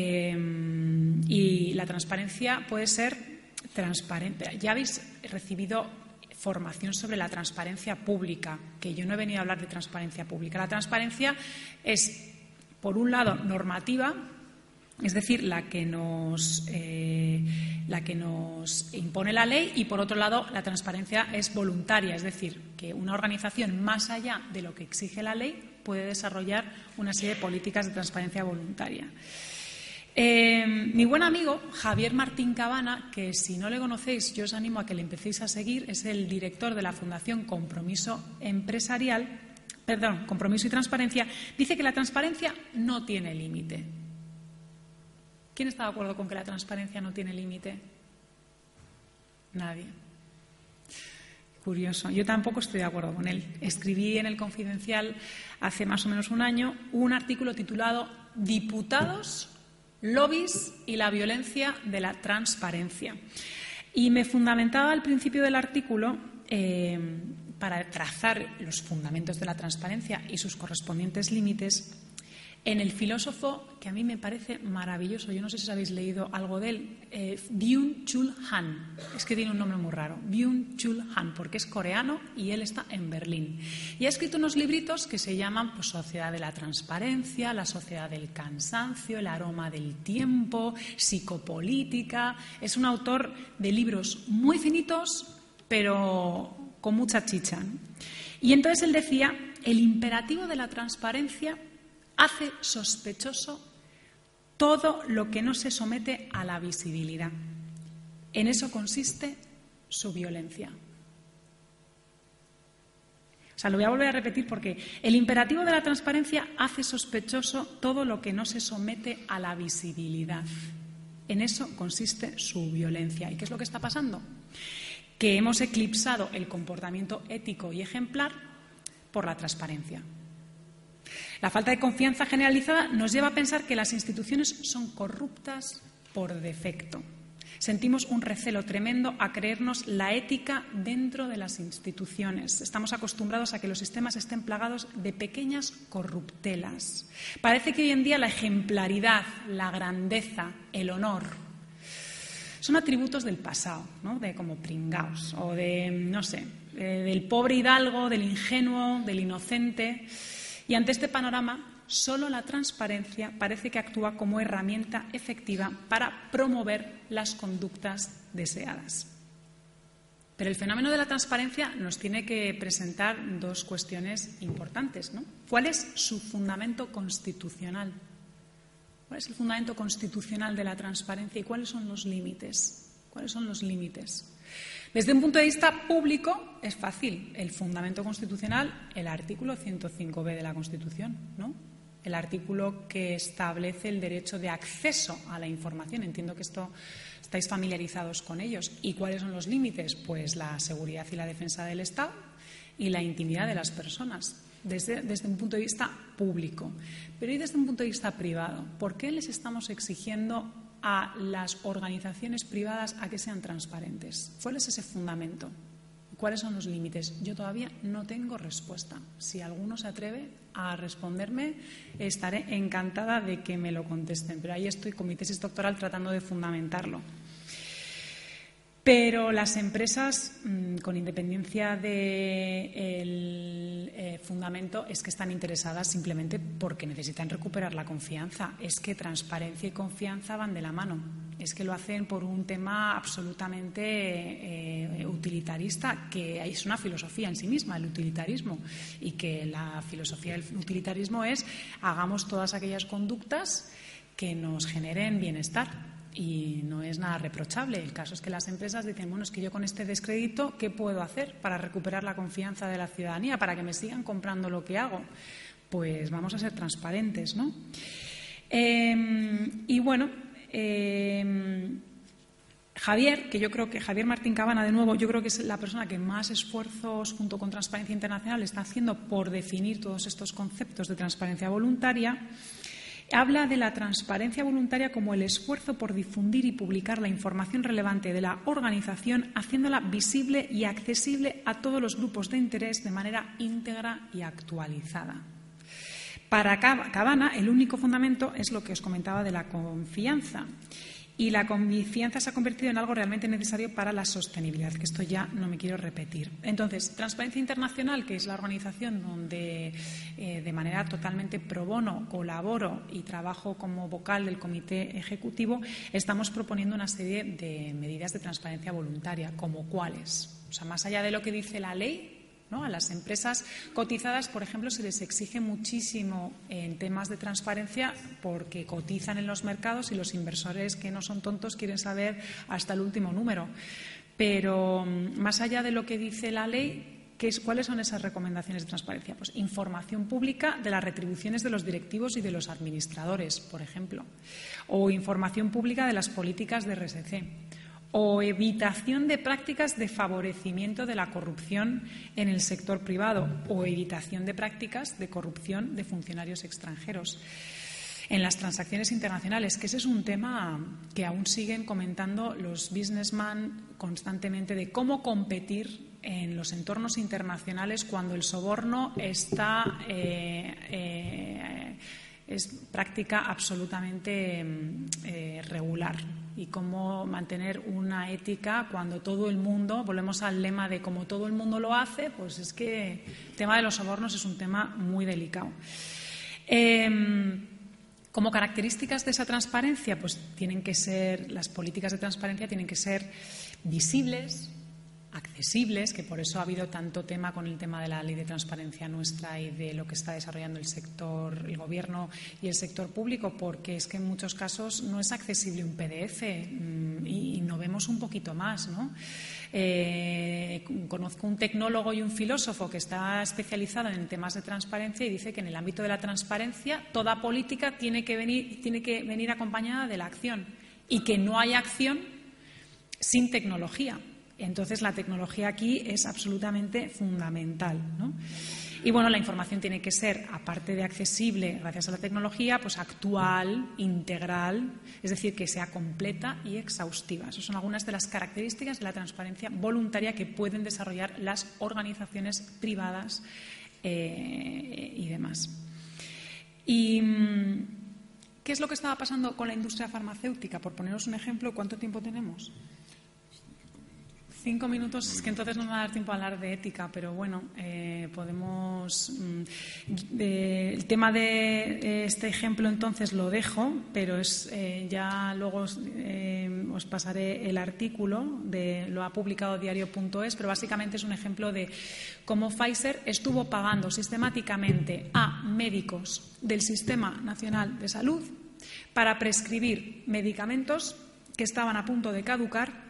Y la transparencia puede ser transparente. Ya habéis recibido formación sobre la transparencia pública, que yo no he venido a hablar de transparencia pública. La transparencia es, por un lado, normativa, es decir, la que nos impone la ley, y por otro lado la transparencia es voluntaria, es decir, que una organización más allá de lo que exige la ley puede desarrollar una serie de políticas de transparencia voluntaria. Mi buen amigo Javier Martín Cabana, que si no le conocéis yo os animo a que le empecéis a seguir, es el director de la Fundación Compromiso y Transparencia, dice que la transparencia no tiene límite. ¿Quién está de acuerdo con que la transparencia no tiene límite? Nadie. Curioso. Yo tampoco estoy de acuerdo con él. Escribí en El Confidencial hace más o menos un año un artículo titulado Diputados, lobbies y la violencia de la transparencia. Y me fundamentaba al principio del artículo para trazar los fundamentos de la transparencia y sus correspondientes límites en el filósofo que a mí me parece maravilloso, yo no sé si habéis leído algo de él, Byung-Chul Han. Es que tiene un nombre muy raro, Byung-Chul Han, porque es coreano y él está en Berlín. Y ha escrito unos libritos que se llaman pues, Sociedad de la Transparencia, La Sociedad del Cansancio, El Aroma del Tiempo, Psicopolítica. Es un autor de libros muy finitos, pero con mucha chicha. Y entonces él decía, el imperativo de la transparencia hace sospechoso todo lo que no se somete a la visibilidad. En eso consiste su violencia. O sea, lo voy a volver a repetir porque el imperativo de la transparencia hace sospechoso todo lo que no se somete a la visibilidad. En eso consiste su violencia. ¿Y qué es lo que está pasando? Que hemos eclipsado el comportamiento ético y ejemplar por la transparencia. La falta de confianza generalizada nos lleva a pensar que las instituciones son corruptas por defecto. Sentimos un recelo tremendo a creernos la ética dentro de las instituciones. Estamos acostumbrados a que los sistemas estén plagados de pequeñas corruptelas. Parece que hoy en día la ejemplaridad, la grandeza, el honor son atributos del pasado, ¿no? De como pringaos o de, no sé, del pobre hidalgo, del ingenuo, del inocente. Y ante este panorama, solo la transparencia parece que actúa como herramienta efectiva para promover las conductas deseadas. Pero el fenómeno de la transparencia nos tiene que presentar dos cuestiones importantes, ¿no? ¿Cuál es su fundamento constitucional? ¿Cuál es el fundamento constitucional de la transparencia y cuáles son los límites? ¿Cuáles son los límites? Desde un punto de vista público es fácil. El fundamento constitucional, el artículo 105b de la Constitución, ¿no? El artículo que establece el derecho de acceso a la información. Entiendo que esto estáis familiarizados con ellos. ¿Y cuáles son los límites? Pues la seguridad y la defensa del Estado y la intimidad de las personas. Desde un punto de vista público. Pero ¿y desde un punto de vista privado? ¿Por qué les estamos exigiendo a las organizaciones privadas a que sean transparentes? ¿Cuál es ese fundamento? ¿Cuáles son los límites? Yo todavía no tengo respuesta. Si alguno se atreve a responderme, estaré encantada de que me lo contesten. Pero ahí estoy con mi tesis doctoral tratando de fundamentarlo. Pero las empresas, con independencia del fundamento, es que están interesadas simplemente porque necesitan recuperar la confianza. Es que transparencia y confianza van de la mano. Es que lo hacen por un tema absolutamente utilitarista, que es una filosofía en sí misma, el utilitarismo. Y que la filosofía del utilitarismo es hagamos todas aquellas conductas que nos generen bienestar. Y no es nada reprochable. El caso es que las empresas dicen, bueno, es que yo con este descrédito, ¿qué puedo hacer para recuperar la confianza de la ciudadanía, para que me sigan comprando lo que hago? Pues vamos a ser transparentes, ¿no? Y bueno, Javier, que yo creo que Javier Martín Cabana, de nuevo, yo creo que es la persona que más esfuerzos junto con Transparencia Internacional está haciendo por definir todos estos conceptos de transparencia voluntaria. Habla de la transparencia voluntaria como el esfuerzo por difundir y publicar la información relevante de la organización, haciéndola visible y accesible a todos los grupos de interés de manera íntegra y actualizada. Para Cabana, el único fundamento es lo que os comentaba de la confianza. Y la confianza se ha convertido en algo realmente necesario para la sostenibilidad, que esto ya no me quiero repetir. Entonces, Transparencia Internacional, que es la organización donde de manera totalmente pro bono colaboro y trabajo como vocal del comité ejecutivo, estamos proponiendo una serie de medidas de transparencia voluntaria, como cuáles. O sea, más allá de lo que dice la ley, ¿no? A las empresas cotizadas, por ejemplo, se les exige muchísimo en temas de transparencia porque cotizan en los mercados y los inversores que no son tontos quieren saber hasta el último número. Pero más allá de lo que dice la ley, ¿cuáles son esas recomendaciones de transparencia? Pues información pública de las retribuciones de los directivos y de los administradores, por ejemplo, o información pública de las políticas de RSC. O evitación de prácticas de favorecimiento de la corrupción en el sector privado o evitación de prácticas de corrupción de funcionarios extranjeros en las transacciones internacionales, que ese es un tema que aún siguen comentando los businessmen constantemente, de cómo competir en los entornos internacionales cuando el soborno está es práctica absolutamente regular. Y cómo mantener una ética cuando todo el mundo, volvemos al lema de como todo el mundo lo hace, pues es que el tema de los sobornos es un tema muy delicado. Como características de esa transparencia, pues las políticas de transparencia tienen que ser visibles, accesibles, que por eso ha habido tanto tema con el tema de la ley de transparencia nuestra y de lo que está desarrollando el Gobierno y el sector público, porque es que en muchos casos no es accesible un PDF y no vemos un poquito más, ¿no? Conozco un tecnólogo y un filósofo que está especializado en temas de transparencia y dice que en el ámbito de la transparencia toda política tiene que venir acompañada de la acción y que no hay acción sin tecnología. Entonces, la tecnología aquí es absolutamente fundamental, ¿no? Y bueno, la información tiene que ser, aparte de accesible gracias a la tecnología, pues actual, integral, es decir, que sea completa y exhaustiva. Esas son algunas de las características de la transparencia voluntaria que pueden desarrollar las organizaciones privadas y demás. ¿Y qué es lo que estaba pasando con la industria farmacéutica? Por poneros un ejemplo, ¿cuánto tiempo tenemos? 5 minutos, es que entonces no me va a dar tiempo a hablar de ética, pero bueno, podemos... el tema de este ejemplo entonces lo dejo, pero ya luego os pasaré el artículo, lo ha publicado diario.es, pero básicamente es un ejemplo de cómo Pfizer estuvo pagando sistemáticamente a médicos del Sistema Nacional de Salud para prescribir medicamentos que estaban a punto de caducar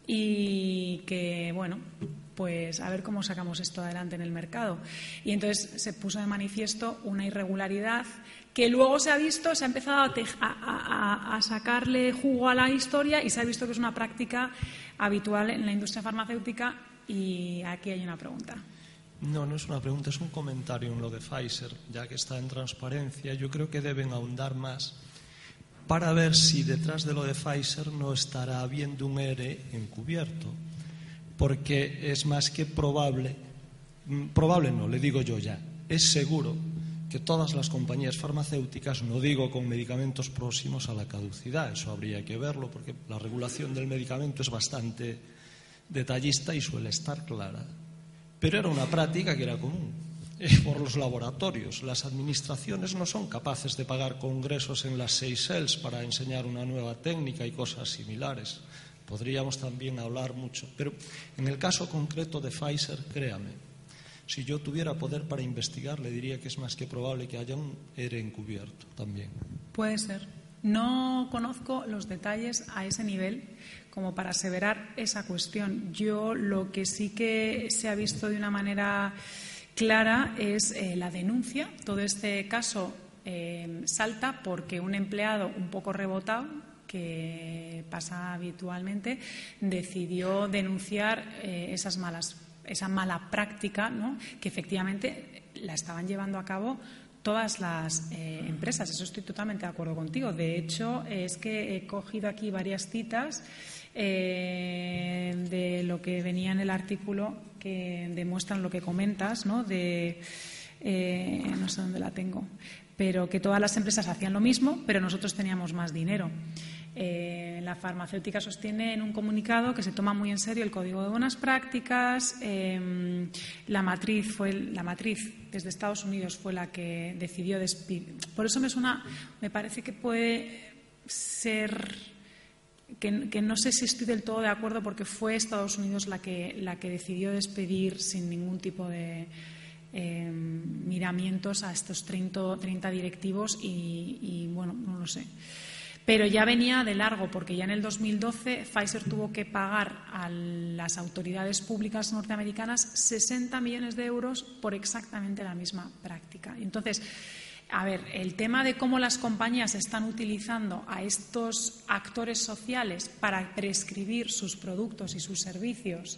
y que, bueno, pues a ver cómo sacamos esto adelante en el mercado. Y entonces se puso de manifiesto una irregularidad que luego se ha empezado a sacarle jugo a la historia y se ha visto que es una práctica habitual en la industria farmacéutica. Y aquí hay una pregunta. No es una pregunta, es un comentario en lo de Pfizer, ya que está en transparencia. Yo creo que deben ahondar más para ver si detrás de lo de Pfizer no estará habiendo un ERE encubierto, porque es más que probable no, le digo yo ya, es seguro que todas las compañías farmacéuticas, no digo con medicamentos próximos a la caducidad, eso habría que verlo, porque la regulación del medicamento es bastante detallista y suele estar clara, pero era una práctica que era común por los laboratorios. Las administraciones no son capaces de pagar congresos en las Seychelles para enseñar una nueva técnica y cosas similares. Podríamos también hablar mucho, pero en el caso concreto de Pfizer, créame, si yo tuviera poder para investigar, le diría que es más que probable que haya un ERE encubierto también. Puede ser. No conozco los detalles a ese nivel como para aseverar esa cuestión. Yo lo que sí que se ha visto de una manera clara es la denuncia. Todo este caso salta porque un empleado un poco rebotado, que pasa habitualmente, decidió denunciar esa mala práctica, ¿no?, que efectivamente la estaban llevando a cabo todas las empresas. Eso estoy totalmente de acuerdo contigo. De hecho, es que he cogido aquí varias citas de lo que venía en el artículo que demuestran lo que comentas, ¿no? No sé dónde la tengo, pero que todas las empresas hacían lo mismo, pero nosotros teníamos más dinero. La farmacéutica sostiene en un comunicado que se toma muy en serio el Código de Buenas Prácticas. La matriz desde Estados Unidos fue la que decidió despedir. Por eso me parece que puede ser que no sé si estoy del todo de acuerdo, porque fue Estados Unidos la que decidió despedir sin ningún tipo de miramientos a estos 30 directivos y bueno, no lo sé. Pero ya venía de largo, porque ya en el 2012 Pfizer tuvo que pagar a las autoridades públicas norteamericanas 60 millones de euros por exactamente la misma práctica. Entonces, a ver, el tema de cómo las compañías están utilizando a estos actores sociales para prescribir sus productos y sus servicios,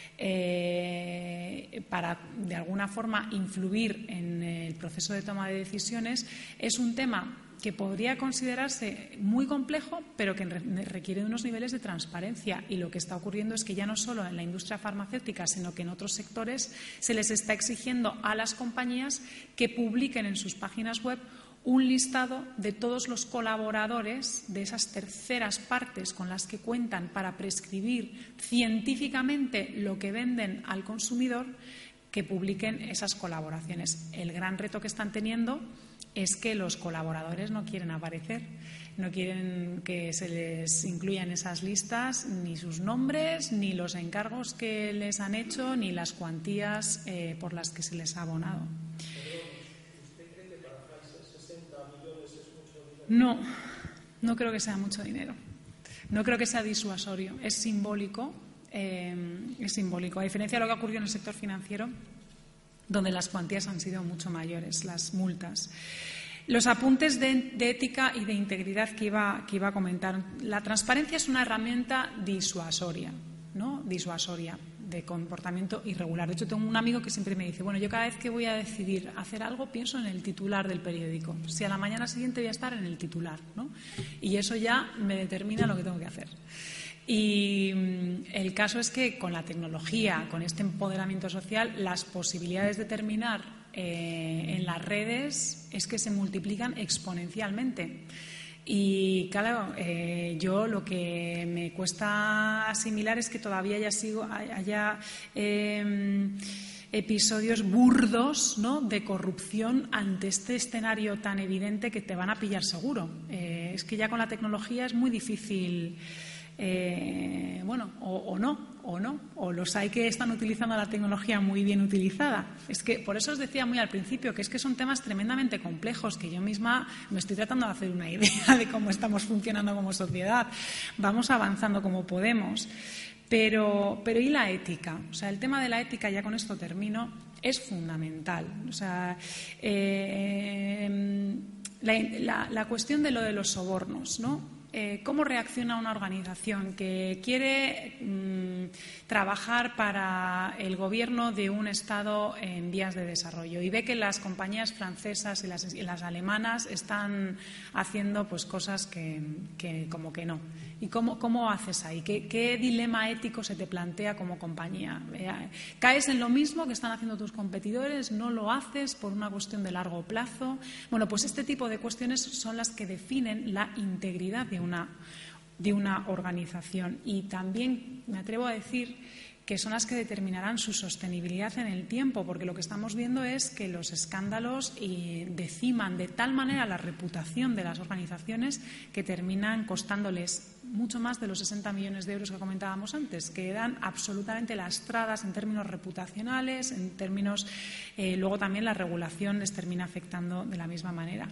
para de alguna forma influir en el proceso de toma de decisiones, es un tema que podría considerarse muy complejo, pero que requiere de unos niveles de transparencia. Y lo que está ocurriendo es que ya no solo en la industria farmacéutica, sino que en otros sectores se les está exigiendo a las compañías que publiquen en sus páginas web un listado de todos los colaboradores de esas terceras partes con las que cuentan para prescribir científicamente lo que venden al consumidor, que publiquen esas colaboraciones. El gran reto que están teniendo es que los colaboradores no quieren aparecer, no quieren que se les incluya en esas listas ni sus nombres, ni los encargos que les han hecho, ni las cuantías por las que se les ha abonado. ¿Usted cree que para Pfizer 60 millones es mucho dinero? No, no creo que sea mucho dinero. No creo que sea disuasorio. Es simbólico. Es simbólico, a diferencia de lo que ha ocurrido en el sector financiero, donde las cuantías han sido mucho mayores, las multas. Los apuntes de ética y de integridad que iba a comentar. La transparencia es una herramienta disuasoria, ¿no? Disuasoria de comportamiento irregular. De hecho, tengo un amigo que siempre me dice, bueno, yo cada vez que voy a decidir hacer algo pienso en el titular del periódico. Si a la mañana siguiente voy a estar en el titular, ¿no? Y eso ya me determina lo que tengo que hacer. Y el caso es que con la tecnología, con este empoderamiento social, las posibilidades de terminar en las redes es que se multiplican exponencialmente. Y claro, yo lo que me cuesta asimilar es que todavía haya episodios burdos, ¿no?, de corrupción ante este escenario tan evidente que te van a pillar seguro. Es que ya con la tecnología es muy difícil. O los hay que están utilizando la tecnología muy bien utilizada. Es que por eso os decía muy al principio que es que son temas tremendamente complejos, que yo misma me estoy tratando de hacer una idea de cómo estamos funcionando como sociedad. Vamos avanzando como podemos. Pero ¿y la ética? O sea, el tema de la ética, ya con esto termino, es fundamental. O sea, la cuestión de lo de los sobornos, ¿no? ¿Cómo reacciona una organización que quiere trabajar para el gobierno de un Estado en vías de desarrollo y ve que las compañías francesas y las alemanas están haciendo pues cosas que como que no? ¿Y cómo haces ahí? ¿Qué dilema ético se te plantea como compañía? ¿Caes en lo mismo que están haciendo tus competidores? ¿No lo haces por una cuestión de largo plazo? Bueno, pues este tipo de cuestiones son las que definen la integridad de una organización. Y también me atrevo a decir que son las que determinarán su sostenibilidad en el tiempo, porque lo que estamos viendo es que los escándalos deciman de tal manera la reputación de las organizaciones que terminan costándoles mucho más de los 60 millones de euros que comentábamos antes, que quedan absolutamente lastradas en términos reputacionales, en términos. Luego también la regulación les termina afectando de la misma manera.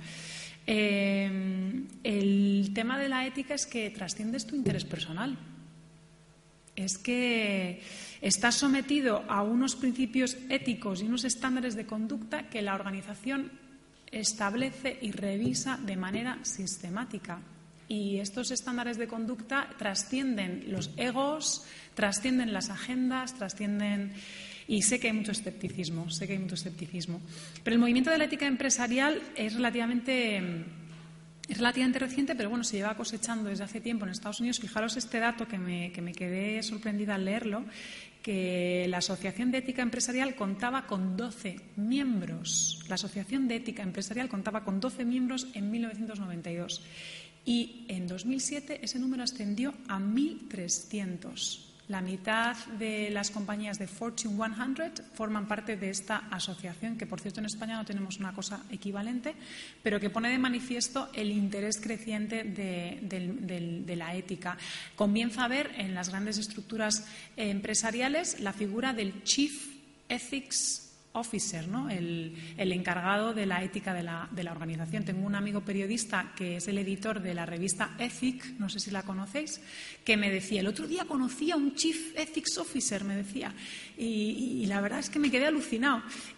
El tema de la ética es que trasciendes tu interés personal. Es que estás sometido a unos principios éticos y unos estándares de conducta que la organización establece y revisa de manera sistemática. Y estos estándares de conducta trascienden los egos, trascienden las agendas, trascienden. Y sé que hay mucho escepticismo, Pero el movimiento de la ética empresarial es relativamente reciente, pero bueno, se lleva cosechando desde hace tiempo en Estados Unidos. Fijaros este dato que me quedé sorprendida al leerlo, que la Asociación de Ética Empresarial contaba con 12 miembros. La Asociación de Ética Empresarial contaba con 12 miembros en 1992. Y en 2007 ese número ascendió a 1.300. La mitad de las compañías de Fortune 100 forman parte de esta asociación, que por cierto en España no tenemos una cosa equivalente, pero que pone de manifiesto el interés creciente de la ética. Comienza a ver en las grandes estructuras empresariales la figura del Chief Ethics Officer, ¿no? El encargado de la ética de la organización. Tengo un amigo periodista que es el editor de la revista Ethic, no sé si la conocéis, que me decía, el otro día conocí a un Chief Ethics Officer, me decía, y la verdad es que me quedé alucinado.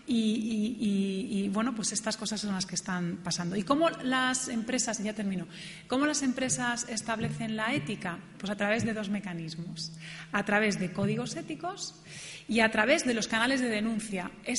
Y bueno, pues estas cosas son las que están pasando. ¿Y cómo las empresas, ya termino, cómo las empresas establecen la ética? Pues a través de dos mecanismos, a través de códigos éticos y a través de los canales de denuncia. Esto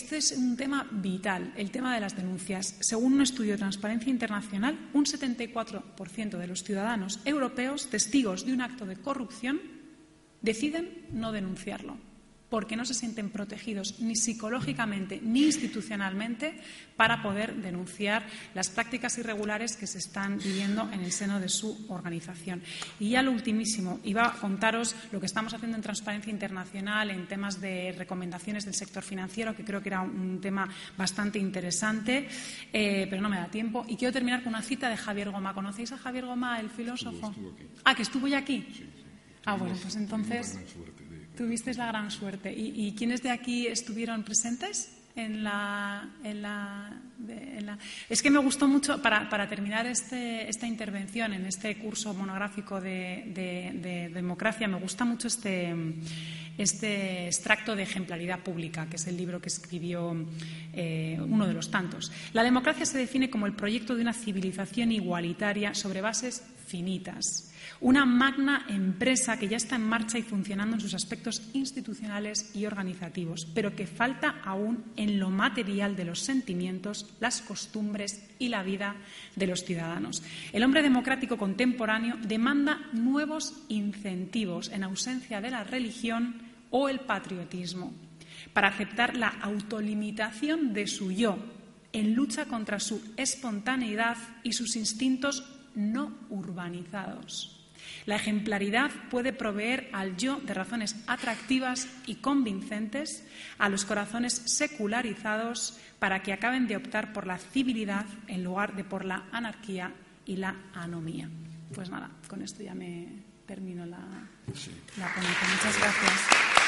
este es un tema vital, el tema de las denuncias. Según un estudio de Transparencia Internacional, un 74% de los ciudadanos europeos testigos de un acto de corrupción deciden no denunciarlo, porque no se sienten protegidos ni psicológicamente ni institucionalmente para poder denunciar las prácticas irregulares que se están viviendo en el seno de su organización. Y ya lo ultimísimo, iba a contaros lo que estamos haciendo en Transparencia Internacional en temas de recomendaciones del sector financiero, que creo que era un tema bastante interesante, pero no me da tiempo. Y quiero terminar con una cita de Javier Gomá. ¿Conocéis a Javier Gomá, el filósofo? Estuvo aquí. Ah, que estuvo ya aquí. Sí. Bueno, pues entonces tuvisteis la gran suerte. ¿Y quiénes de aquí estuvieron presentes en la? Es que me gustó mucho, para terminar esta intervención en este curso monográfico de democracia, me gusta mucho este extracto de Ejemplaridad Pública, que es el libro que escribió uno de los tantos. La democracia se define como el proyecto de una civilización igualitaria sobre bases finitas. Una magna empresa que ya está en marcha y funcionando en sus aspectos institucionales y organizativos, pero que falta aún en lo material de los sentimientos, las costumbres y la vida de los ciudadanos. El hombre democrático contemporáneo demanda nuevos incentivos en ausencia de la religión o el patriotismo, para aceptar la autolimitación de su yo en lucha contra su espontaneidad y sus instintos no urbanizados. La ejemplaridad puede proveer al yo de razones atractivas y convincentes a los corazones secularizados para que acaben de optar por la civilidad en lugar de por la anarquía y la anomía. Pues nada, con esto ya me termino la ponencia. Muchas gracias.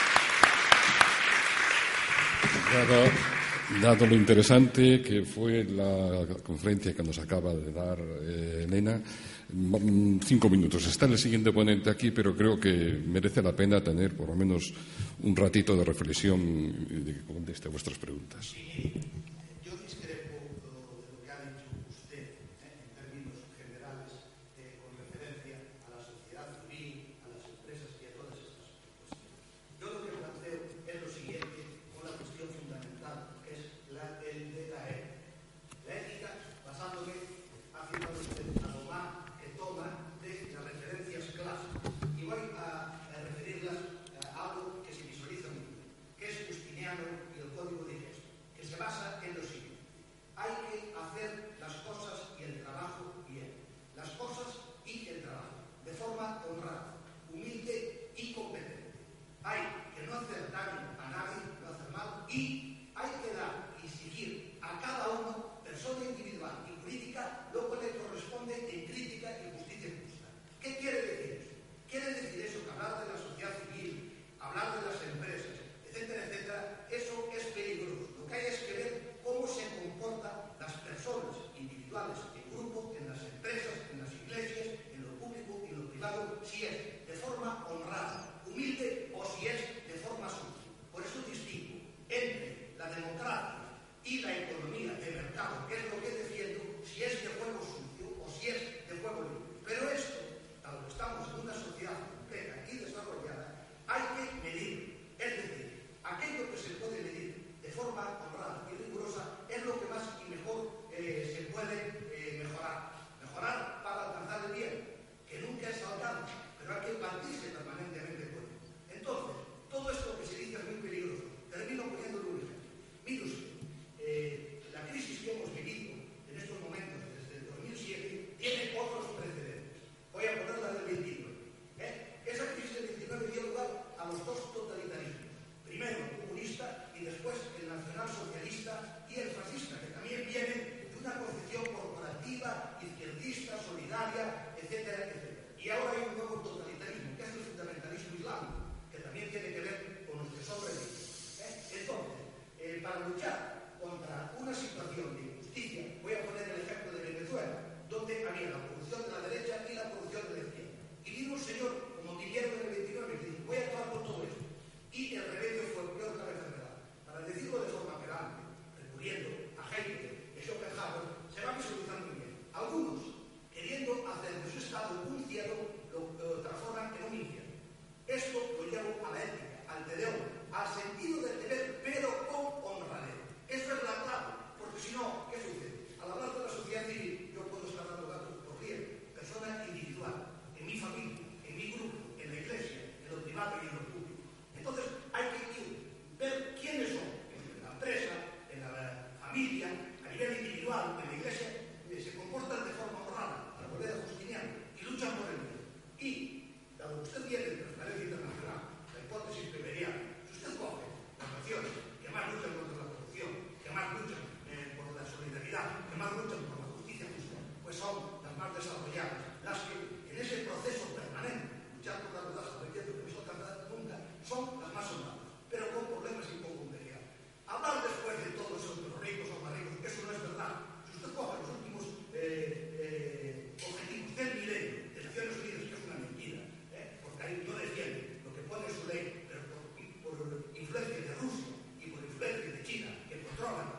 Dado lo interesante que fue la conferencia que nos acaba de dar Elena, 5 minutos. Está el siguiente ponente aquí, pero creo que merece la pena tener por lo menos un ratito de reflexión y de que conteste a vuestras preguntas. Yo discrepo de lo que ha dicho usted en términos generales con referencia a la sociedad civil, a las empresas y a todas estas cuestiones. Yo lo que planteo es lo siguiente, una cuestión fundamental, que es el de la ética. La ética, basándome, haciendo usted a Gomá, que toma de las referencias clásicas. Y voy a referirlas a algo que se visualiza muy bien, que es Justiniano y el Código de Gesto, que se basa en lo siguiente. Hay que hacer las cosas y el trabajo bien. Las cosas y el trabajo, de forma honrada, humilde y competente. Hay que no hacer daño a nadie, no hacer mal, y hay que dar y exigir a cada uno, persona individual y jurídica, lo que le corresponde en crítica y justicia justa. ¿Qué quiere decir eso? Quiere decir eso que hablar de la sociedad civil, hablar de las empresas, etcétera, etcétera, eso es peligroso. Lo que hay es que ver cómo se comportan las personas individuales en grupo, en las empresas, en las iglesias, en lo público y en lo privado, si es de forma honrada, humilde o si es de forma sucia. Por eso distingo entre la democracia y la economía de mercado, que es lo que defiendo, si es de juego sucio o si es de juego libre. Pero esto, tal como estamos en una sociedad completa y desarrollada, hay que medir. Es decir, aquello que se puede medir de forma honrada y rigurosa es lo que más y mejor se puede que más luchan por la justicia justa, pues son las más desarrolladas, las que en ese proceso permanente, luchar por la verdad, aprendiendo que no son cantadas nunca, son las más soldadas, pero con problemas y con complejidad. Hablar después de todos esos ricos o más ricos, eso no es verdad. Si usted coge los últimos objetivos del milenio de Naciones Unidas, que es una mentira, porque ahí no defiende lo que pone su ley, pero por influencia de Rusia y por influencia de China, que controlan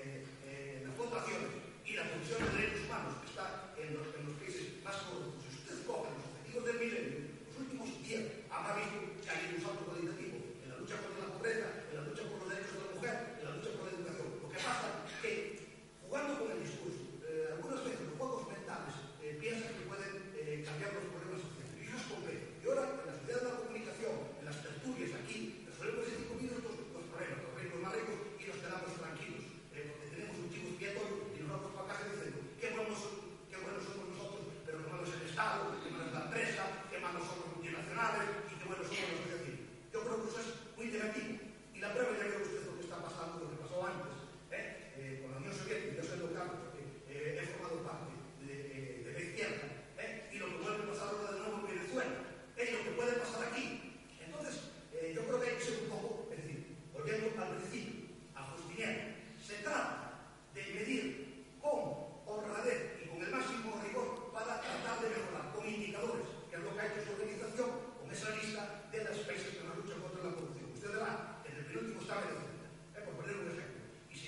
las votaciones y la Comisión de Derechos Humanos, que está en los países más corruptos. Si usted coge los objetivos del milenio, los últimos 10 habrá visto que hay un salto cualitativo en la lucha contra la pobreza, en la lucha por los derechos de la mujer, en la lucha por la educación. Lo que pasa es que, jugando con el discurso, algunas veces los juegos mentales piensan que pueden cambiar los problemas sociales. Y eso es complejo. Y ahora, en la sociedad de la comunicación, en las tertulias aquí, resolvemos en 5 minutos los problemas, los ricos más ricos, y nos quedamos tranquilos. Porque tenemos un chivo expiatorio y nos vamos para casa diciendo qué buenos somos nosotros, pero qué malo es el Estado, qué malo es la empresa, qué malos son los multinacionales y qué buenos somos los sociedades. Yo creo que eso es muy negativo. Y la prueba ya ve usted lo que está pasando, lo que pasó antes, con la Unión Soviética. Yo soy local porque he formado parte de la izquierda, y lo que vuelve a pasar ahora de nuevo en Venezuela, y lo que puede pasar aquí. Entonces, yo creo que hay que ser un poco, es decir, volviendo al principio, a Justiniano, se trata de medir con honradez y con el máximo rigor para tratar de mejorar con indicadores, que es lo que ha hecho su organización con esa lista de los países que nos luchan contra la corrupción. Usted verá, en el penúltimo está Venezuela, por poner un ejemplo.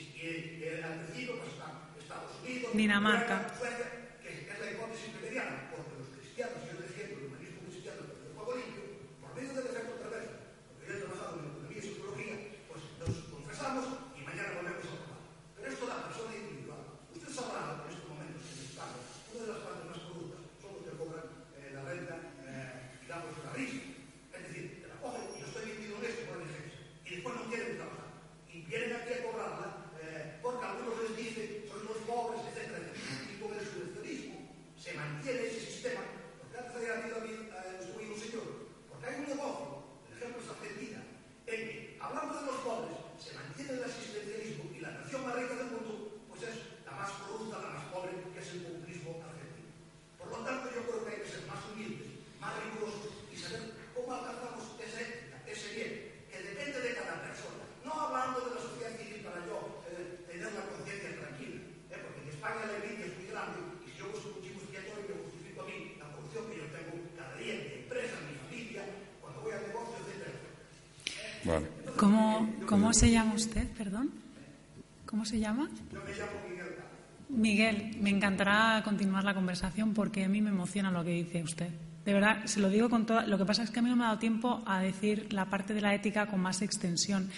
Y al principio pues está Estados Unidos, Dinamarca, Suecia, que es la hipótesis mediana, porque los cristianos, yo defiendo el humanismo cristiano del fuego limpio, por medio del efecto perverso, porque yo he trabajado en economía y psicología, pues nos confesamos y mañana volvemos a probar. Pero esto la persona individual. Usted sabrá en estos momentos en España, una de las partes más corruptas son los que cobran la renta, digamos, la risa. Es decir, que la cogen y yo estoy metido en esto por el ejército, y después no quieren trabajar. Y vienen aquí a cobrarla porque algunos les dicen, son los pobres, etcétera, etcétera. Y con el subvencionismo se mantiene ese sistema, porque antes había habido un señor, porque hay un negocio, el ejemplo es Argentina, en que, hablando de los pobres, se mantiene el asistencialismo y la nación más rica del mundo, pues es la más corrupta, la más pobre, que es el populismo argentino. Por lo tanto, yo creo que hay que ser más humildes, más rigurosos y saber cómo alcanzamos esa ética, ese bien, que depende de cada persona. No hablando de la sociedad civil para yo tener la conciencia tranquila, porque en España la envidia es muy grande y si yo busco un chivo expiatorio me justifico a mí la corrupción que yo tengo cada día en mi empresa, en mi familia, cuando voy al negocio, etcétera. Vale. ¿Cómo se llama usted, perdón? ¿Cómo se llama? Yo me llamo Miguel. Miguel, me encantará continuar la conversación porque a mí me emociona lo que dice usted. De verdad, se lo digo con toda... Lo que pasa es que a mí no me ha dado tiempo a decir la parte de la ética con más extensión.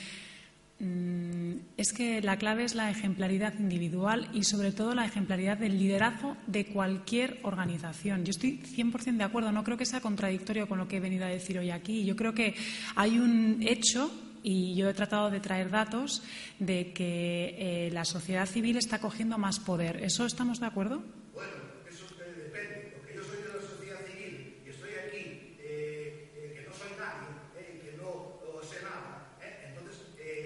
Es que la clave es la ejemplaridad individual y, sobre todo, la ejemplaridad del liderazgo de cualquier organización. Yo estoy 100% de acuerdo. No creo que sea contradictorio con lo que he venido a decir hoy aquí. Yo creo que hay un hecho, y yo he tratado de traer datos, de que la sociedad civil está cogiendo más poder. ¿Eso estamos de acuerdo? Bueno, eso depende. Porque yo soy de la sociedad civil y estoy aquí, que no soy nadie, que no sé nada. Entonces,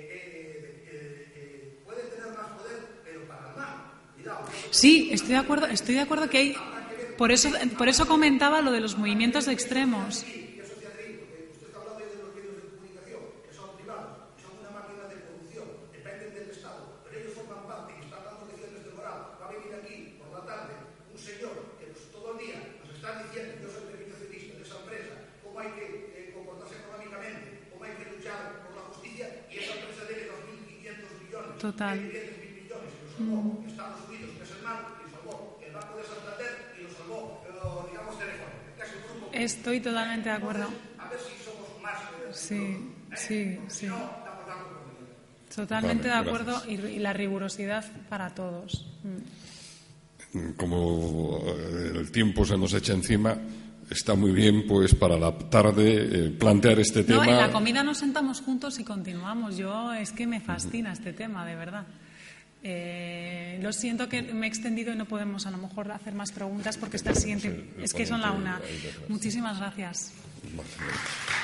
puede tener más poder, pero para el mal. Cuidado. Sí, estoy de acuerdo que hay... Por eso comentaba lo de los movimientos extremos. Total. Estados Unidos, que es el mal, y salvó el Banco de Santander y lo salvó, digamos, Telefónica, que es el grupo. Estoy totalmente de acuerdo. A ver si somos más. Sí. Totalmente de acuerdo, y la rigurosidad para todos. Como el tiempo se nos echa encima, está muy bien pues para la tarde plantear este tema. No, en la comida nos sentamos juntos y continuamos. Es que me fascina este tema, de verdad. Lo siento que me he extendido y no podemos a lo mejor hacer más preguntas porque está el siguiente. Es que son la 1:00. Muchísimas gracias.